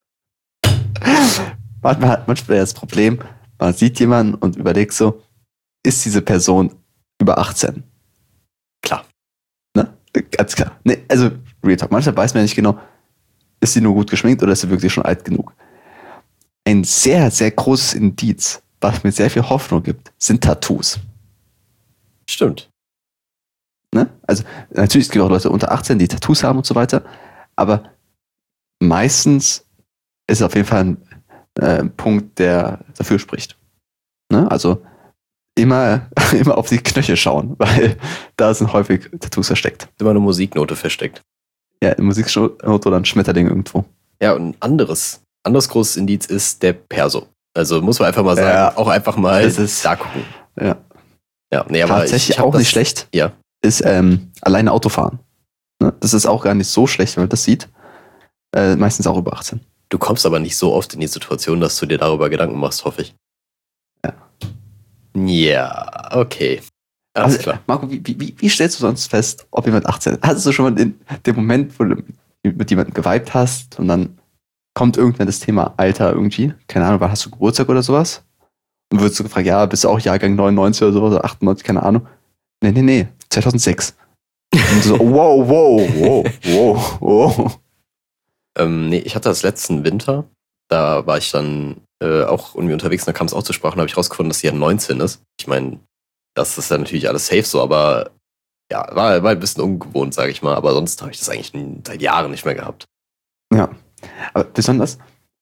Manchmal hat manchmal das Problem, man sieht jemanden und überlegt so, ist diese Person über achtzehn? Klar. Ne? Ganz klar. Nee, also, Real Talk, manchmal weiß man ja nicht genau, ist sie nur gut geschminkt oder ist sie wirklich schon alt genug? Ein sehr, sehr großes Indiz, was mir sehr viel Hoffnung gibt, sind Tattoos. Stimmt. Ne? Also natürlich, es gibt auch Leute unter achtzehn, die Tattoos haben und so weiter, aber meistens ist es auf jeden Fall ein äh, Punkt, der dafür spricht. Ne? Also immer, immer auf die Knöchel schauen, weil da sind häufig Tattoos versteckt. Ist immer eine Musiknote versteckt. Ja, in Musiknote oder ein Schmetterling irgendwo. Ja, und ein anderes, anderes großes Indiz ist der Perso. Also muss man einfach mal sagen, Ja. auch einfach mal Das ist- da gucken. Ja. Ja, nee, aber Tatsächlich ich, ich hab auch das, nicht schlecht, Ja. ist ähm, alleine Autofahren. Ne? Das ist auch gar nicht so schlecht, wenn man das sieht. Äh, meistens auch über achtzehn. Du kommst aber nicht so oft in die Situation, dass du dir darüber Gedanken machst, hoffe ich. Ja. Ja, okay. Alles Also, klar. Marco, wie, wie, wie stellst du sonst fest, ob jemand achtzehn ist? Hattest du schon mal den, den Moment, wo du mit jemandem geweibt hast und dann kommt irgendwann das Thema Alter irgendwie? Keine Ahnung, wann hast du Geburtstag oder sowas? Und wirst du gefragt, ja, bist du auch Jahrgang neunundneunzig oder sowas, oder achtundneunzig, keine Ahnung. Nee, nee, nee, zweitausendsechs. Und so, wow, wow, wow, wow, wow. Ähm, nee, ich hatte das letzten Winter. Da war ich dann äh, auch irgendwie unterwegs und da kam es auch zur Sprache und habe ich rausgefunden, dass sie ja neunzehn ist. Ich meine, das ist ja natürlich alles safe so, aber ja, war, war ein bisschen ungewohnt, sage ich mal. Aber sonst habe ich das eigentlich n- seit Jahren nicht mehr gehabt. Ja, aber besonders,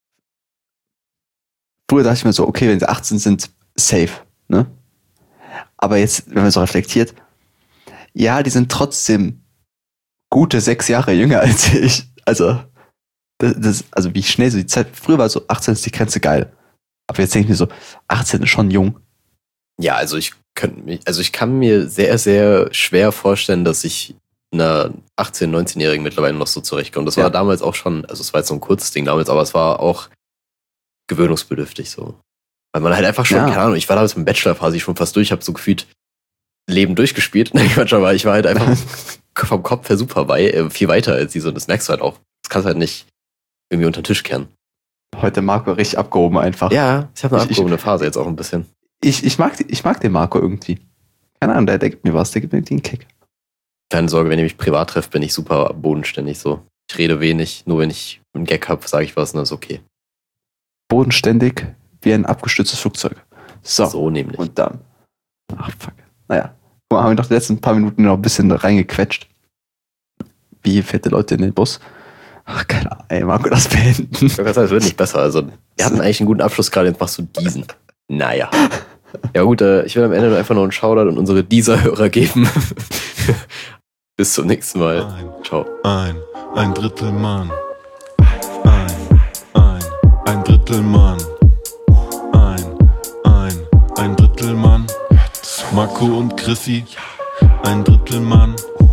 früher dachte ich mir so, okay, wenn sie achtzehn sind, safe, ne? Aber jetzt, wenn man so reflektiert, ja, die sind trotzdem gute sechs Jahre jünger als ich. Also, das, das, also wie schnell so die Zeit, früher war so, achtzehn ist die Grenze geil. Aber jetzt denke ich mir so, achtzehn ist schon jung. Ja, also ich könnte mich, also ich kann mir sehr, sehr schwer vorstellen, dass ich einer achtzehn-, neunzehnjährigen mittlerweile noch so zurechtkomme. Das war Ja. damals auch schon, also es war jetzt so ein kurzes Ding damals, aber es war auch gewöhnungsbedürftig so. Weil man halt einfach schon, Ja. keine Ahnung, ich war damals mit Bachelor-Phase schon fast durch, habe so gefühlt Leben durchgespielt. Nein, Quatsch, aber ich war halt einfach vom Kopf her super wei äh, viel weiter als sie so. Und das merkst du halt auch. Das kannst du halt nicht irgendwie unter den Tisch kehren. Heute Marco richtig abgehoben einfach. Ja, ich habe eine Ich- ich- abgehobene Phase jetzt auch ein bisschen. Ich, ich, mag, ich mag den Marco irgendwie. Keine Ahnung, der, der gibt mir was, der gibt mir irgendwie einen Kick. Keine Sorge, wenn ihr mich privat trefft, bin ich super bodenständig so. Ich rede wenig, nur wenn ich einen Gag habe, sage ich was und das ist okay. Bodenständig wie ein abgestürztes Flugzeug. So. So nämlich. Und dann. Ach, fuck. Naja. Guck mal, haben wir noch die letzten paar Minuten noch ein bisschen reingequetscht. Wie fette Leute in den Bus. Ach, keine Ahnung, ey, Marco, das beenden. Ich würde sagen, es wird nicht besser. Also, wir hatten eigentlich einen guten Abschluss gerade, jetzt machst du diesen. Naja. Ja gut, äh, ich will am Ende nur einfach noch einen Shoutout an unsere Dieser-Hörer geben. Bis zum nächsten Mal. Ein, Ciao. ein, ein Drittel Mann. Ein, ein, ein Drittel Mann. Ein, ein, ein Drittel Mann. Marco und Chrissy, ein Drittel Mann.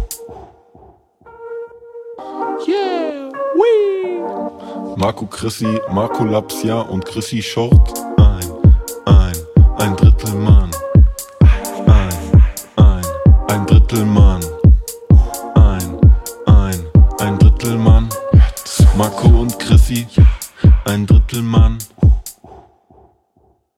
Marco Chrissy, Marco Lapsia und Chrissy Short. Ein, ein, ein Drittel Mann. Ein, ein, ein Drittel Mann. Ein, ein, ein Drittel Mann. Marco und Chrissy, ein Drittel Mann.